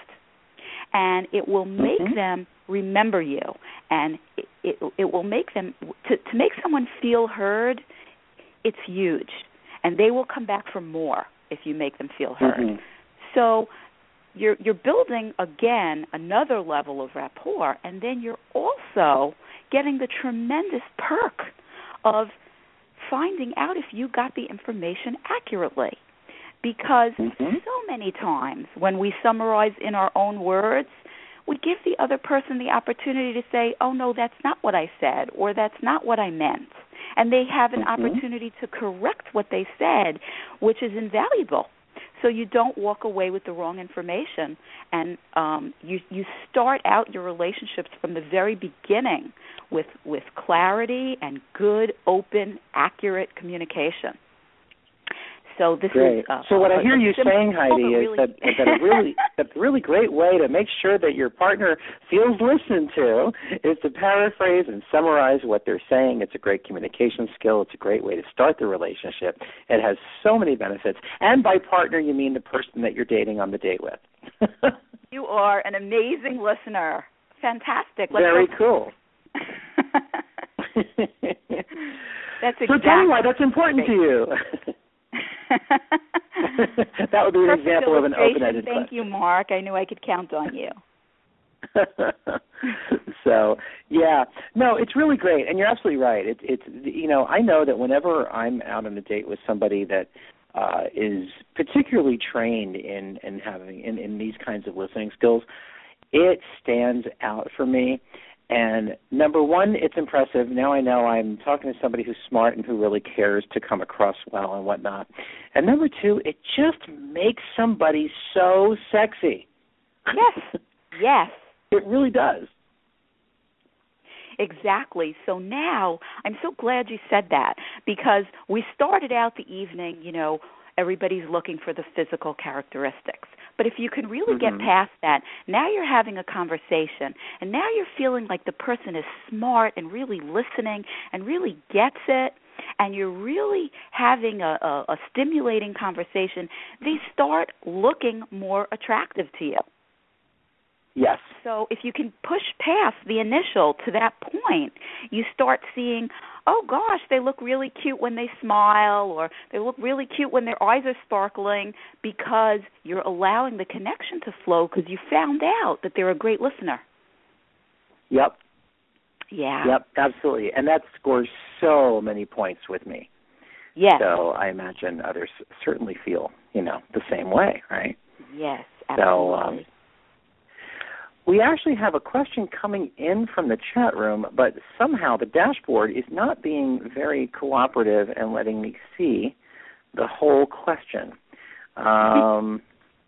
[SPEAKER 4] And it will make mm-hmm. them remember you. And it, it, it will make them, to, to make someone feel heard, it's huge. And they will come back for more if you make them feel heard. Mm-hmm. So you're you're building, again, another level of rapport, and then you're also getting the tremendous perk of finding out if you got the information accurately. Because mm-hmm. so many times when we summarize in our own words, we give the other person the opportunity to say, oh, no, that's not what I said, or that's not what I meant. And they have an mm-hmm. opportunity to correct what they said, which is invaluable. So you don't walk away with the wrong information. And um, you, you start out your relationships from the very beginning with, with clarity and good, open, accurate communication. So this
[SPEAKER 3] great.
[SPEAKER 4] is uh,
[SPEAKER 3] so what
[SPEAKER 4] a,
[SPEAKER 3] I hear you
[SPEAKER 4] simple,
[SPEAKER 3] saying, Heidi, is
[SPEAKER 4] really
[SPEAKER 3] that, that a really that a really great way to make sure that your partner feels listened to is to paraphrase and summarize what they're saying. It's a great communication skill. It's a great way to start the relationship. It has so many benefits. And by partner, you mean the person that you're dating on the date with.
[SPEAKER 4] You are an amazing listener. Fantastic. Let's
[SPEAKER 3] Very
[SPEAKER 4] go.
[SPEAKER 3] Cool.
[SPEAKER 4] That's exactly.
[SPEAKER 3] So tell me why that's important to you. That would be an
[SPEAKER 4] Perfect
[SPEAKER 3] example of an open-ended
[SPEAKER 4] Thank
[SPEAKER 3] question.
[SPEAKER 4] you, Mark. I knew I could count on you.
[SPEAKER 3] So, yeah. No, it's really great, and you're absolutely right. It, it's, you know, I know that whenever I'm out on a date with somebody that uh, is particularly trained in, in having in, in these kinds of listening skills, it stands out for me. And number one, it's impressive. Now I know I'm talking to somebody who's smart and who really cares to come across well and whatnot. And number two, it just makes somebody so sexy.
[SPEAKER 4] Yes, yes.
[SPEAKER 3] It really does.
[SPEAKER 4] Exactly. So now I'm so glad you said that, because we started out the evening, you know, everybody's looking for the physical characteristics. But if you can really
[SPEAKER 3] mm-hmm.
[SPEAKER 4] get past that, now you're having a conversation, and now you're feeling like the person is smart and really listening and really gets it, and you're really having a, a, a stimulating conversation. They start looking more attractive to you.
[SPEAKER 3] Yes.
[SPEAKER 4] So if you can push past the initial to that point, you start seeing, oh, gosh, they look really cute when they smile, or they look really cute when their eyes are sparkling, because you're allowing the connection to flow because you found out that they're a great listener.
[SPEAKER 3] Yep.
[SPEAKER 4] Yeah.
[SPEAKER 3] Yep, absolutely. And that scores so many points with me.
[SPEAKER 4] Yes.
[SPEAKER 3] So I imagine others certainly feel, you know, the same way, right?
[SPEAKER 4] Yes, absolutely.
[SPEAKER 3] So, um, we actually have a question coming in from the chat room, but somehow the dashboard is not being very cooperative and letting me see the whole question. Um,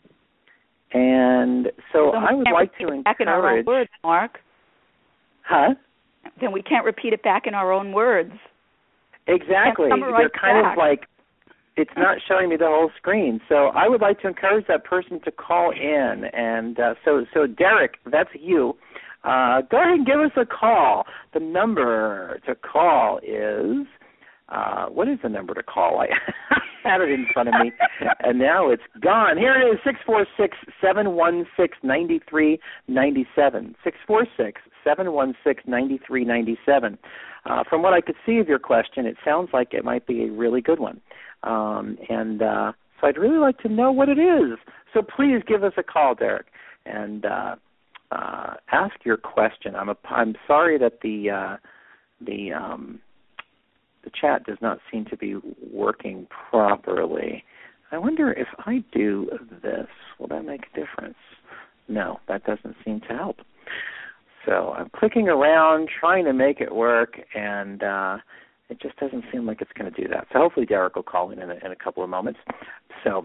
[SPEAKER 3] and so I would like to encourage...
[SPEAKER 4] Back in our own words, Mark.
[SPEAKER 3] Huh?
[SPEAKER 4] Then we can't repeat it back in our own words.
[SPEAKER 3] Exactly. They're kind
[SPEAKER 4] back.
[SPEAKER 3] of like it's not showing me the whole screen. So I would like to encourage that person to call in. And uh, so, so Derek, that's you. Uh, go ahead and give us a call. The number to call is, uh, what is the number to call? I had it in front of me, and now it's gone. Here it is, six four six, seven one six, nine three nine seven, six four six, seven one six, nine three nine seven. Uh, from what I could see of your question, it sounds like it might be a really good one. Um, and uh, so I'd really like to know what it is. So please give us a call, Derek, and uh, uh, ask your question. I'm a, I'm sorry that the uh, the um, the chat does not seem to be working properly. I wonder if I do this, will that make a difference? No, that doesn't seem to help. So I'm clicking around, trying to make it work, and uh, it just doesn't seem like it's going to do that. So hopefully Derek will call in in a, in a couple of moments. So,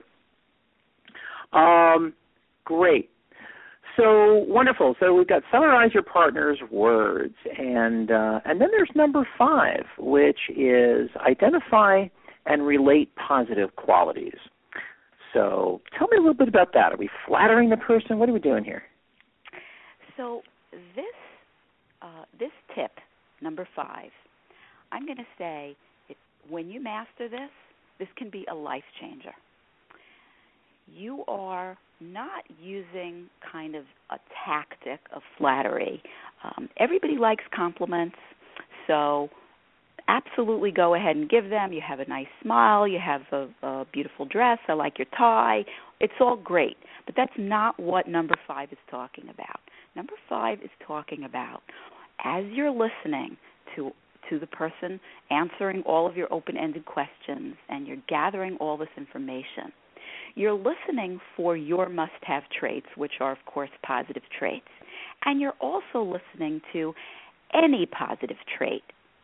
[SPEAKER 3] um, great. So wonderful. So we've got summarize your partner's words, and uh, and then there's number five, which is identify and relate positive qualities. So tell me a little bit about that. Are we flattering the person? What are we doing here?
[SPEAKER 4] So this uh, this tip, number five, I'm going to say it, when you master this, this can be a life changer. You are not using kind of a tactic of flattery. Um, everybody likes compliments, so absolutely go ahead and give them. You have a nice smile, you have a, a beautiful dress, I like your tie. It's all great, but that's not what number five is talking about. Number five is talking about as you're listening to to the person answering all of your open-ended questions and you're gathering all this information, you're listening for your must-have traits, which are, of course, positive traits. And you're also listening to any positive trait.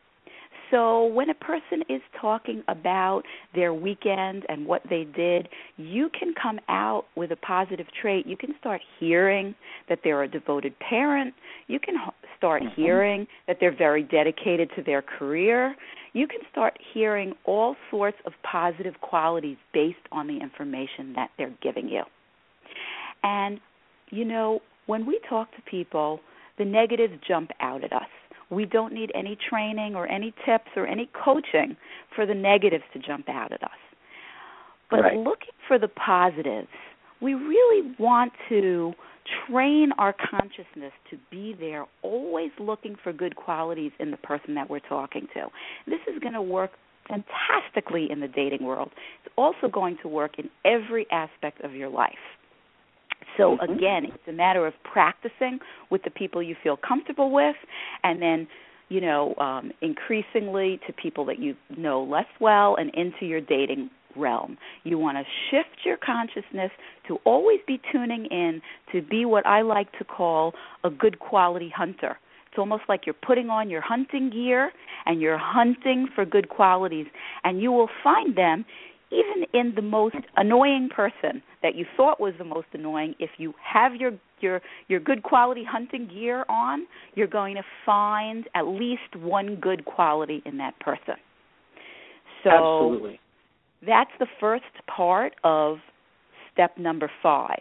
[SPEAKER 4] So when a person is talking about their weekend and what they did, you can come out with a positive trait. You can start hearing that they're a devoted parent. You can start mm-hmm. hearing that they're very dedicated to their career. You can start hearing all sorts of positive qualities based on the information that they're giving you. And, you know, when we talk to people, the negatives jump out at us. We don't need any training or any tips or any coaching for the negatives to jump out at us. But right. looking for the positives, we really want to train our consciousness to be there, always looking for good qualities in the person that we're talking to. This is going to work fantastically in the dating world. It's also going to work in every aspect of your life. So, mm-hmm. again, it's a matter of practicing with the people you feel comfortable with, and then, you know, um, increasingly to people that you know less well and into your dating realm. You want to shift your consciousness to always be tuning in to be what I like to call a good quality hunter. It's almost like you're putting on your hunting gear and you're hunting for good qualities, and you will find them even in the most annoying person that you thought was the most annoying. If you have your your your good quality hunting gear on, you're going to find at least one good quality in that person. So
[SPEAKER 3] absolutely.
[SPEAKER 4] That's the first part of step number five.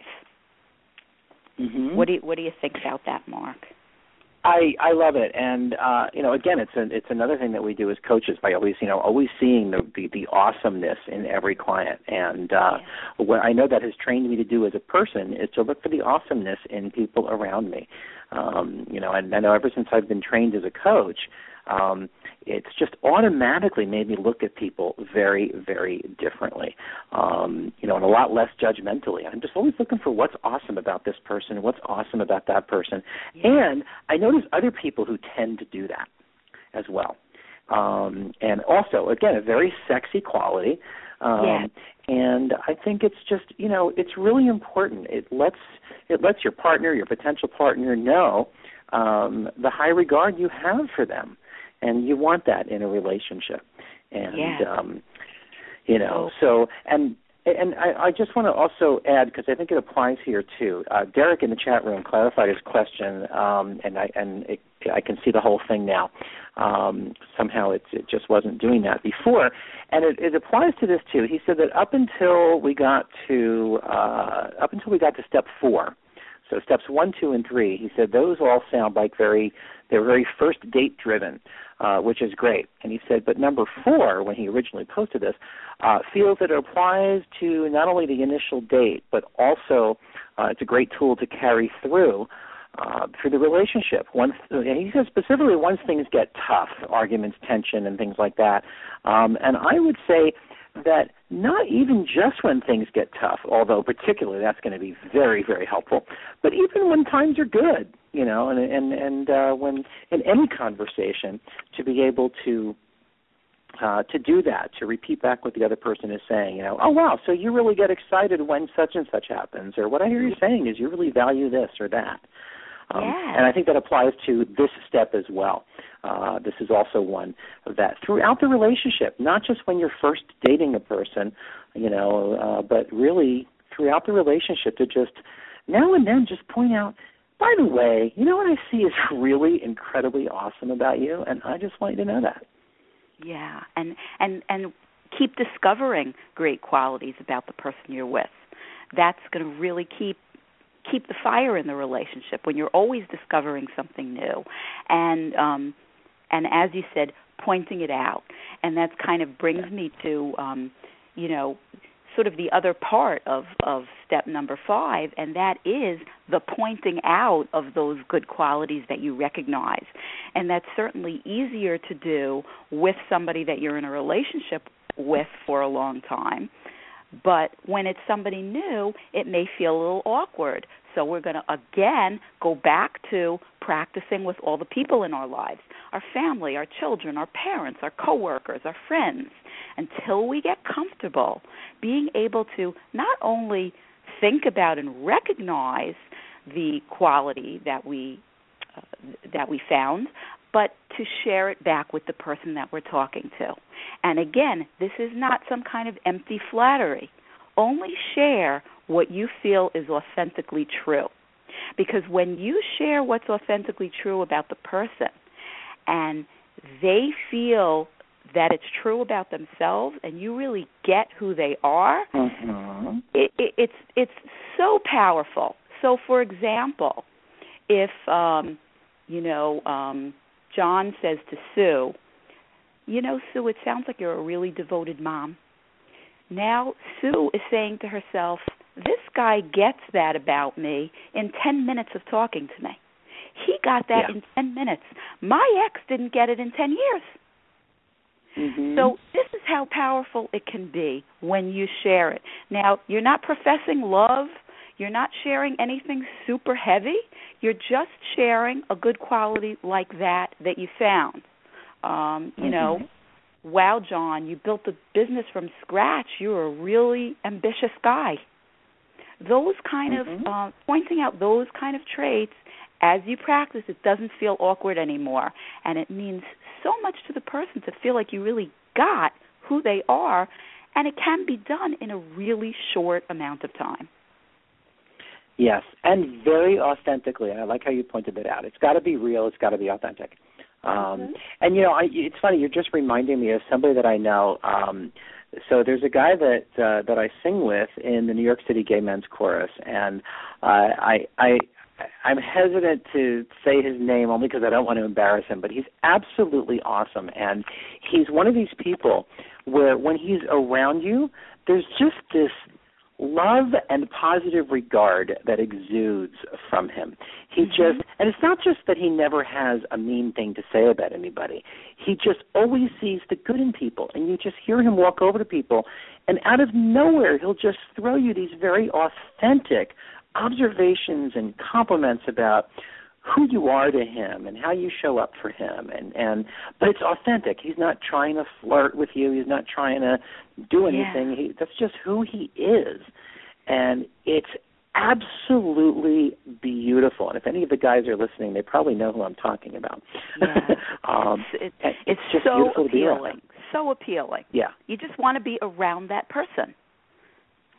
[SPEAKER 3] Mm-hmm.
[SPEAKER 4] What do you, what do you think about that, Mark?
[SPEAKER 3] I, I love it, and uh, you know, again, it's a, it's another thing that we do as coaches by always, you know, always seeing the the, the awesomeness in every client. And uh, yeah. what I know that has trained me to do as a person is to look for the awesomeness in people around me. Um, you know, and I know ever since I've been trained as a coach, um, it's just automatically made me look at people very, very differently, um, you know, and a lot less judgmentally. I'm just always looking for what's awesome about this person, what's awesome about that person. Yeah. And I notice other people who tend to do that as well. Um, and also, again, a very sexy quality. Um,
[SPEAKER 4] yeah.
[SPEAKER 3] And I think it's just, you know, it's really important. It lets it lets your partner, your potential partner, know um, the high regard you have for them. And you want that in a relationship. And,
[SPEAKER 4] yeah.
[SPEAKER 3] um, you know, so, and And I, I just want to also add, because I think it applies here too. Uh, Derek in the chat room clarified his question, um, and I and it, I can see the whole thing now. Um, somehow it, it just wasn't doing that before, and it, it applies to this too. He said that up until we got to uh, up until we got to step four, so steps one, two, and three, he said those all sound like very they're very first date driven. Uh, which is great. And he said, but number four, when he originally posted this, uh, feels that it applies to not only the initial date, but also uh, it's a great tool to carry through uh, through the relationship. Once, and he says specifically once things get tough, arguments, tension, and things like that. Um, and I would say that not even just when things get tough, although particularly that's going to be very, very helpful, but even when times are good, you know, and and, and uh, when in any conversation, to be able to uh, to do that, to repeat back what the other person is saying, you know, oh, wow, so you really get excited when such and such happens, or what I hear you saying is you really value this or that. Um,
[SPEAKER 4] yeah.
[SPEAKER 3] And I think that applies to this step as well. Uh, this is also one that throughout the relationship, not just when you're first dating a person, you know, uh, but really throughout the relationship to just now and then just point out, by the way, you know what I see is really incredibly awesome about you, and I just want you to know that.
[SPEAKER 4] Yeah, and, and, and keep discovering great qualities about the person you're with. That's going to really keep keep the fire in the relationship when you're always discovering something new. And um, and as you said, pointing it out. And that kind of brings me to, um, you know, sort of the other part of, of step number five, and that is the pointing out of those good qualities that you recognize. And that's certainly easier to do with somebody that you're in a relationship with for a long time. But when it's somebody new, it may feel a little awkward. So we're going to, again, go back to practicing with all the people in our lives, our family, our children, our parents, our coworkers, our friends, until we get comfortable being able to not only think about and recognize the quality that we uh, that we found, but to share it back with the person that we're talking to. And again, this is not some kind of empty flattery. Only share what you feel is authentically true. Because when you share what's authentically true about the person and they feel that it's true about themselves and you really get who they are,
[SPEAKER 3] mm-hmm.
[SPEAKER 4] it, it, it's it's so powerful. So, for example, if, um, you know, um, John says to Sue, you know, Sue, it sounds like you're a really devoted mom. Now Sue is saying to herself, this guy gets that about me in ten minutes of talking to me. He got that
[SPEAKER 3] yeah.
[SPEAKER 4] in ten minutes. My ex didn't get it in ten years.
[SPEAKER 3] Mm-hmm.
[SPEAKER 4] So this is how powerful it can be when you share it. Now, you're not professing love. You're not sharing anything super heavy. You're just sharing a good quality like that that you found. Um, you mm-hmm. know, wow, John, you built a business from scratch. You're a really ambitious guy. Those kind mm-hmm. of, uh, pointing out those kind of traits, as you practice, it doesn't feel awkward anymore. And it means so much to the person to feel like you really got who they are, and it can be done in a really short amount of time.
[SPEAKER 3] Yes, and very authentically. And I like how you pointed that out. It's got to be real. It's got to be authentic. Um, mm-hmm. And, you know, I, it's funny. You're just reminding me of somebody that I know. Um, so there's a guy that uh, that I sing with in the New York City Gay Men's Chorus, and uh, I, I, I'm hesitant to say his name only because I don't want to embarrass him, but he's absolutely awesome. And he's one of these people where when he's around you, there's just this love and positive regard that exudes from him. He mm-hmm. just, and it's not just that he never has a mean thing to say about anybody. He just always sees the good in people, and you just hear him walk over to people, and out of nowhere, he'll just throw you these very authentic observations and compliments about who you are to him and how you show up for him, and, and but it's authentic. He's not trying to flirt with you. He's not trying to do anything.
[SPEAKER 4] Yeah.
[SPEAKER 3] He, that's just who he is, and it's absolutely beautiful. And if any of the guys are listening, they probably know who I'm talking about.
[SPEAKER 4] Yeah.
[SPEAKER 3] um,
[SPEAKER 4] it's,
[SPEAKER 3] it's,
[SPEAKER 4] it's
[SPEAKER 3] just
[SPEAKER 4] so
[SPEAKER 3] beautiful
[SPEAKER 4] appealing.
[SPEAKER 3] to be around.
[SPEAKER 4] So appealing.
[SPEAKER 3] Yeah.
[SPEAKER 4] You just want to be around that person.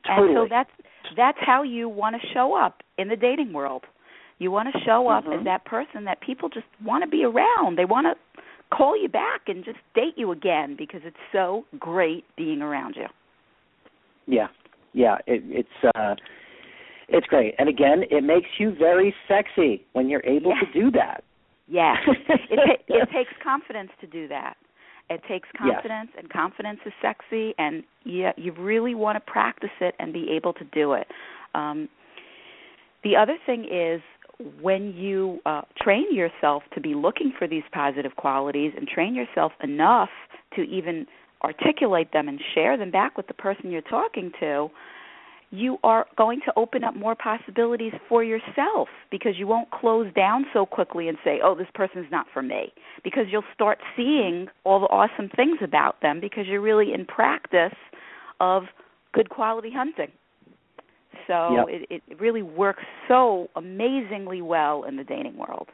[SPEAKER 3] Totally.
[SPEAKER 4] And so that's that's how you want to show up in the dating world. You want to show up
[SPEAKER 3] mm-hmm.
[SPEAKER 4] as that person that people just want to be around. They want to call you back and just date you again because it's so great being around you.
[SPEAKER 3] Yeah, yeah, it, it's uh, it's great. And again, it makes you very sexy when you're able
[SPEAKER 4] yeah.
[SPEAKER 3] to do that.
[SPEAKER 4] Yeah, it, ta- it takes confidence to do that. It takes confidence,
[SPEAKER 3] yes.
[SPEAKER 4] and confidence is sexy, and you, you really want to practice it and be able to do it. Um, the other thing is when you uh, train yourself to be looking for these positive qualities and train yourself enough to even articulate them and share them back with the person you're talking to, you are going to open up more possibilities for yourself because you won't close down so quickly and say, oh, this person's not for me, because you'll start seeing all the awesome things about them because you're really in practice of good quality hunting. So
[SPEAKER 3] yep.
[SPEAKER 4] it, it really works so amazingly well in the dating world.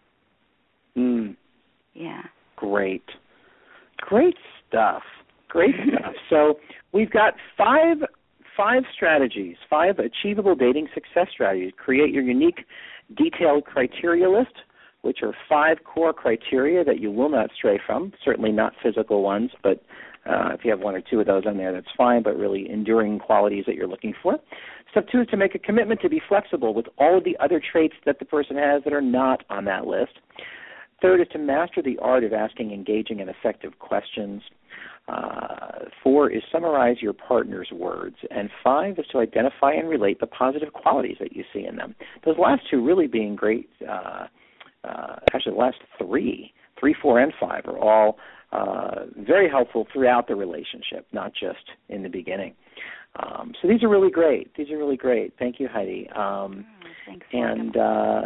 [SPEAKER 3] Mm.
[SPEAKER 4] Yeah.
[SPEAKER 3] Great. Great stuff. Great stuff. So we've got five Five strategies, five achievable dating success strategies. Create your unique detailed criteria list, which are five core criteria that you will not stray from, certainly not physical ones, but uh, if you have one or two of those on there, that's fine, but really enduring qualities that you're looking for. Step two is to make a commitment to be flexible with all of the other traits that the person has that are not on that list. Third is to master the art of asking engaging and effective questions. Uh, four is summarize your partner's words. And five is to identify and relate the positive qualities that you see in them. Those last two really being great, uh, uh, actually the last three, three, four, and five are all uh, very helpful throughout the relationship, not just in the beginning. Um, so these are really great. These are really great. Thank you, Heidi. Um,
[SPEAKER 4] oh, thanks,
[SPEAKER 3] and uh,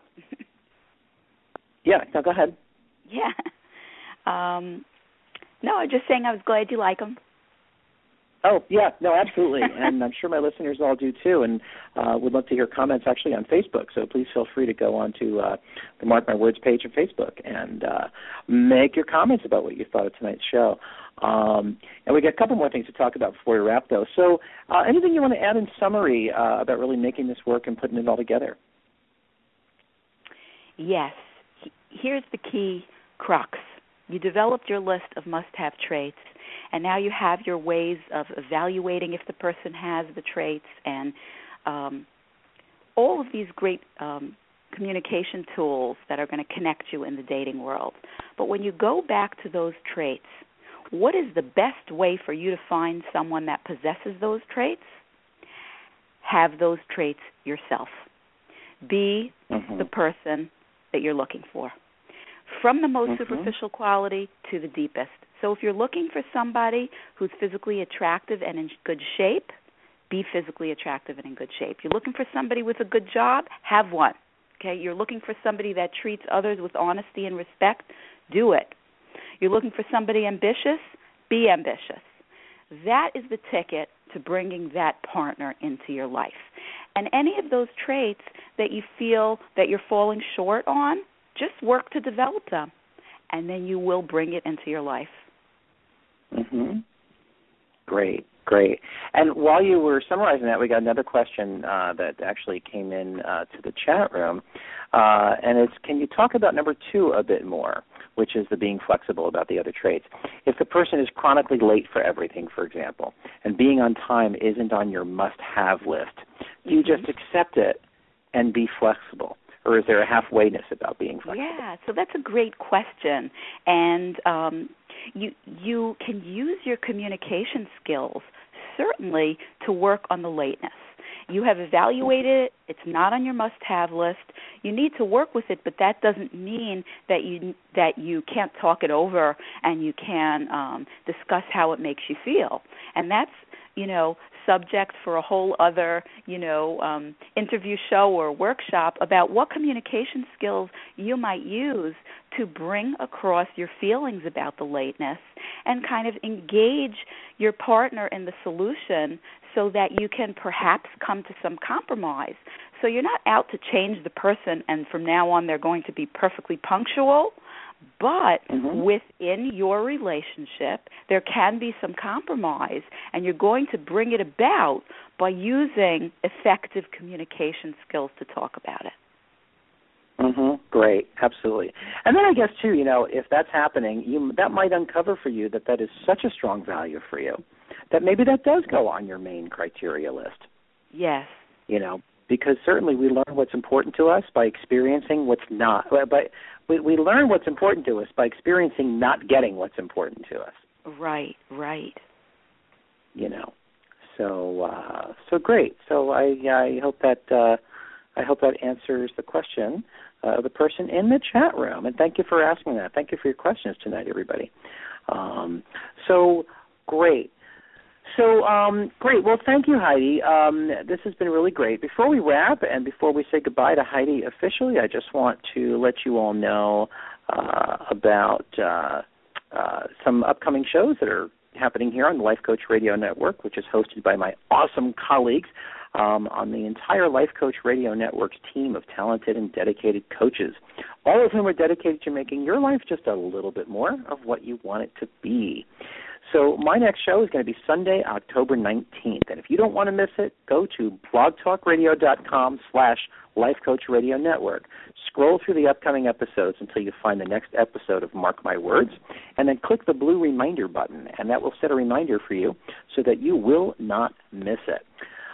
[SPEAKER 3] yeah, no, go ahead.
[SPEAKER 4] Yeah. Um, no, I'm just saying I was glad you like them.
[SPEAKER 3] Oh, yeah, no, absolutely. And I'm sure my listeners all do too, and uh, would love to hear comments actually on Facebook. So please feel free to go on to uh, the Mark My Words page of Facebook and uh, make your comments about what you thought of tonight's show. Um, and we got a couple more things to talk about before we wrap, though. So uh, anything you want to add in summary uh, about really making this work and putting it all together?
[SPEAKER 4] Yes. Here's the key crux. You developed your list of must-have traits, and now you have your ways of evaluating if the person has the traits and um, all of these great um, communication tools that are going to connect you in the dating world. But when you go back to those traits, what is the best way for you to find someone that possesses those traits? Have those traits yourself. Be mm-hmm. the person that you're looking for. From the most mm-hmm. superficial quality to the deepest. So if you're looking for somebody who's physically attractive and in good shape, be physically attractive and in good shape. You're looking for somebody with a good job, have one. Okay, you're looking for somebody that treats others with honesty and respect, do it. You're looking for somebody ambitious, be ambitious. That is the ticket to bringing that partner into your life. And any of those traits that you feel that you're falling short on, just work to develop them, and then you will bring it into your life.
[SPEAKER 3] Mm-hmm. Great, great. And while you were summarizing that, we got another question uh, that actually came in uh, to the chat room, uh, and it's, can you talk about number two a bit more, which is the being flexible about the other traits? If the person is chronically late for everything, for example, and being on time isn't on your must-have list, do you mm-hmm. just accept it and be flexible? Or is there a halfwayness about being flexible?
[SPEAKER 4] Yeah, so that's a great question. And um, you you can use your communication skills, certainly, to work on the lateness. You have evaluated it. It's not on your must-have list. You need to work with it, but that doesn't mean that you that you can't talk it over and you can um, discuss how it makes you feel. And that's, you know, subject for a whole other, you know, um, interview show or workshop about what communication skills you might use to bring across your feelings about the lateness and kind of engage your partner in the solution so that you can perhaps come to some compromise. So you're not out to change the person and from now on they're going to be perfectly punctual, But
[SPEAKER 3] mm-hmm.
[SPEAKER 4] within your relationship, there can be some compromise, and you're going to bring it about by using effective communication skills to talk about it.
[SPEAKER 3] Mm-hmm. Great, absolutely. And then I guess, too, you know, if that's happening, you, that might uncover for you that that is such a strong value for you that maybe that does go on your main criteria list.
[SPEAKER 4] Yes.
[SPEAKER 3] You know, because certainly we learn what's important to us by experiencing what's not. But we, we learn what's important to us by experiencing not getting what's important to us.
[SPEAKER 4] Right, right.
[SPEAKER 3] You know, so uh, so great. So I I hope that uh, I hope that answers the question of uh, the person in the chat room. And thank you for asking that. Thank you for your questions tonight, everybody. Um, so great. So, um, great. Well, thank you, Heidi. Um, this has been really great. Before we wrap and before we say goodbye to Heidi officially, I just want to let you all know uh, about uh, uh, some upcoming shows that are happening here on the Life Coach Radio Network, which is hosted by my awesome colleagues um, on the entire Life Coach Radio Network's team of talented and dedicated coaches, all of whom are dedicated to making your life just a little bit more of what you want it to be. So my next show is going to be Sunday, October nineteenth. And if you don't want to miss it, go to blogtalkradio.com slash Life Coach Radio Network. Scroll through the upcoming episodes until you find the next episode of Mark My Words, and then click the blue reminder button, and that will set a reminder for you so that you will not miss it.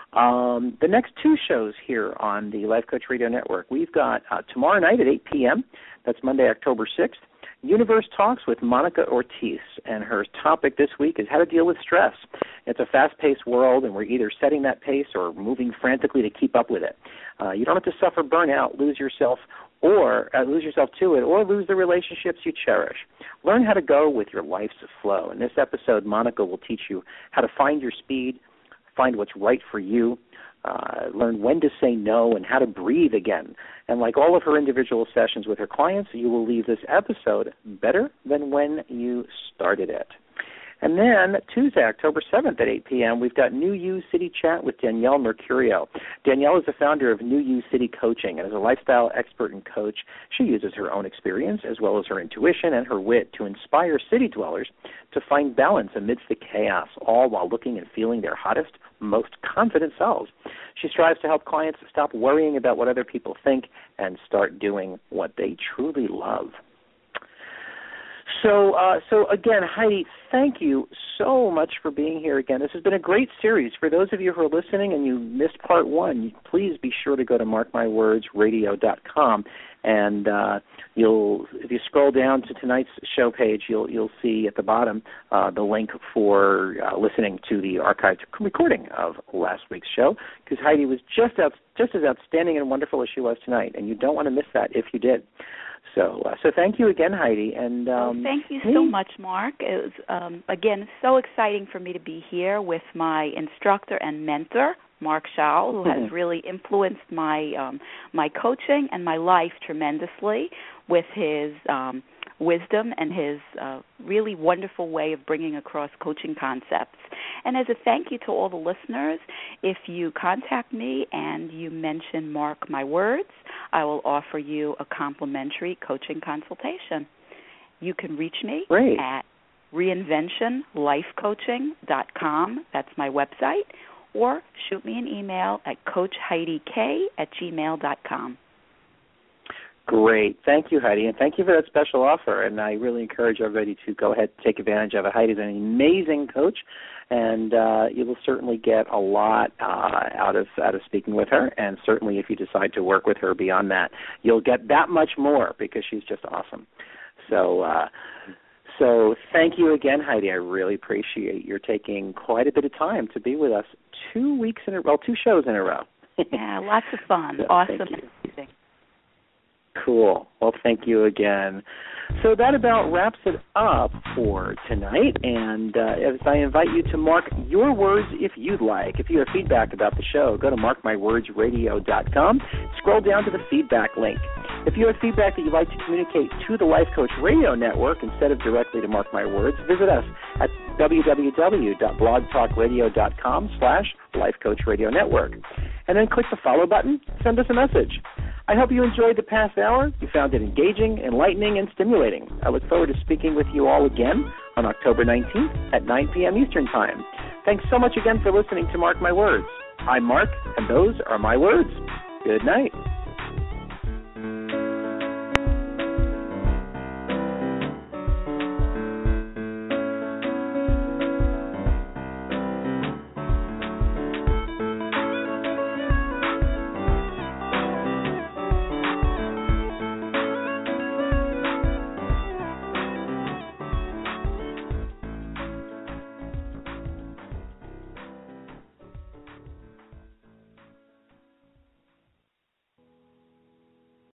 [SPEAKER 3] Um, the next two shows here on the Life Coach Radio Network, we've got uh, tomorrow night at eight p.m., that's Monday, October sixth, Universe Talks with Monica Ortiz, and her topic this week is how to deal with stress. It's a fast-paced world, and we're either setting that pace or moving frantically to keep up with it. Uh, you don't have to suffer burnout, lose yourself, or uh, lose yourself to it, or lose the relationships you cherish. Learn how to go with your life's flow. In this episode, Monica will teach you how to find your speed, find what's right for you, uh, learn when to say no, and how to breathe again. And like all of her individual sessions with her clients, you will leave this episode better than when you started it. And then Tuesday, October seventh at eight p.m., we've got New You City Chat with Danielle Mercurio. Danielle is the founder of New You City Coaching, and as a lifestyle expert and coach, she uses her own experience as well as her intuition and her wit to inspire city dwellers to find balance amidst the chaos, all while looking and feeling their hottest, most confident selves. She strives to help clients stop worrying about what other people think and start doing what they truly love. So, uh, so again, Heidi, thank you so much for being here again. This has been a great series. For those of you who are listening and you missed part one, please be sure to go to mark my words radio dot com, and uh, you'll, if you scroll down to tonight's show page, you'll you'll see at the bottom uh, the link for uh, listening to the archived recording of last week's show, because Heidi was just out, just as outstanding and wonderful as she was tonight, and you don't want to miss that if you did. So, uh, so thank you again, Heidi. And um,
[SPEAKER 4] oh, thank you so me. much, Mark. It was, um, again, so exciting for me to be here with my instructor and mentor, Mark Schall, who has really influenced my um, my coaching and my life tremendously with his um, wisdom and his uh, really wonderful way of bringing across coaching concepts. And as a thank you to all the listeners, if you contact me and you mention Mark My Words, I will offer you a complimentary coaching consultation. You can reach me
[SPEAKER 3] Great.
[SPEAKER 4] at reinvention life coaching dot com. That's my website. Or shoot me an email at coach heidi k at gmail dot com.
[SPEAKER 3] Great. Thank you, Heidi, and thank you for that special offer. And I really encourage everybody to go ahead and take advantage of it. Heidi's an amazing coach, and uh, you will certainly get a lot uh, out of out of speaking with her. And certainly if you decide to work with her beyond that, you'll get that much more because she's just awesome. So uh, so thank you again, Heidi. I really appreciate your taking quite a bit of time to be with us two weeks in a row, two shows in a row.
[SPEAKER 4] Yeah, lots of fun.
[SPEAKER 3] So,
[SPEAKER 4] awesome.
[SPEAKER 3] Amazing. Cool. Well, thank you again. So that about wraps it up for tonight. And uh, as I invite you to mark your words if you'd like. If you have feedback about the show, go to mark my words radio dot com. Scroll down to the feedback link. If you have feedback that you'd like to communicate to the Life Coach Radio Network instead of directly to Mark My Words, visit us at w w w dot blog talk radio dot com slash Life Coach Radio Network. And then click the follow button, send us a message. I hope you enjoyed the past hour. You found it engaging, enlightening, and stimulating. I look forward to speaking with you all again on October nineteenth at nine p.m. Eastern Time. Thanks so much again for listening to Mark My Words. I'm Mark, and those are my words. Good night.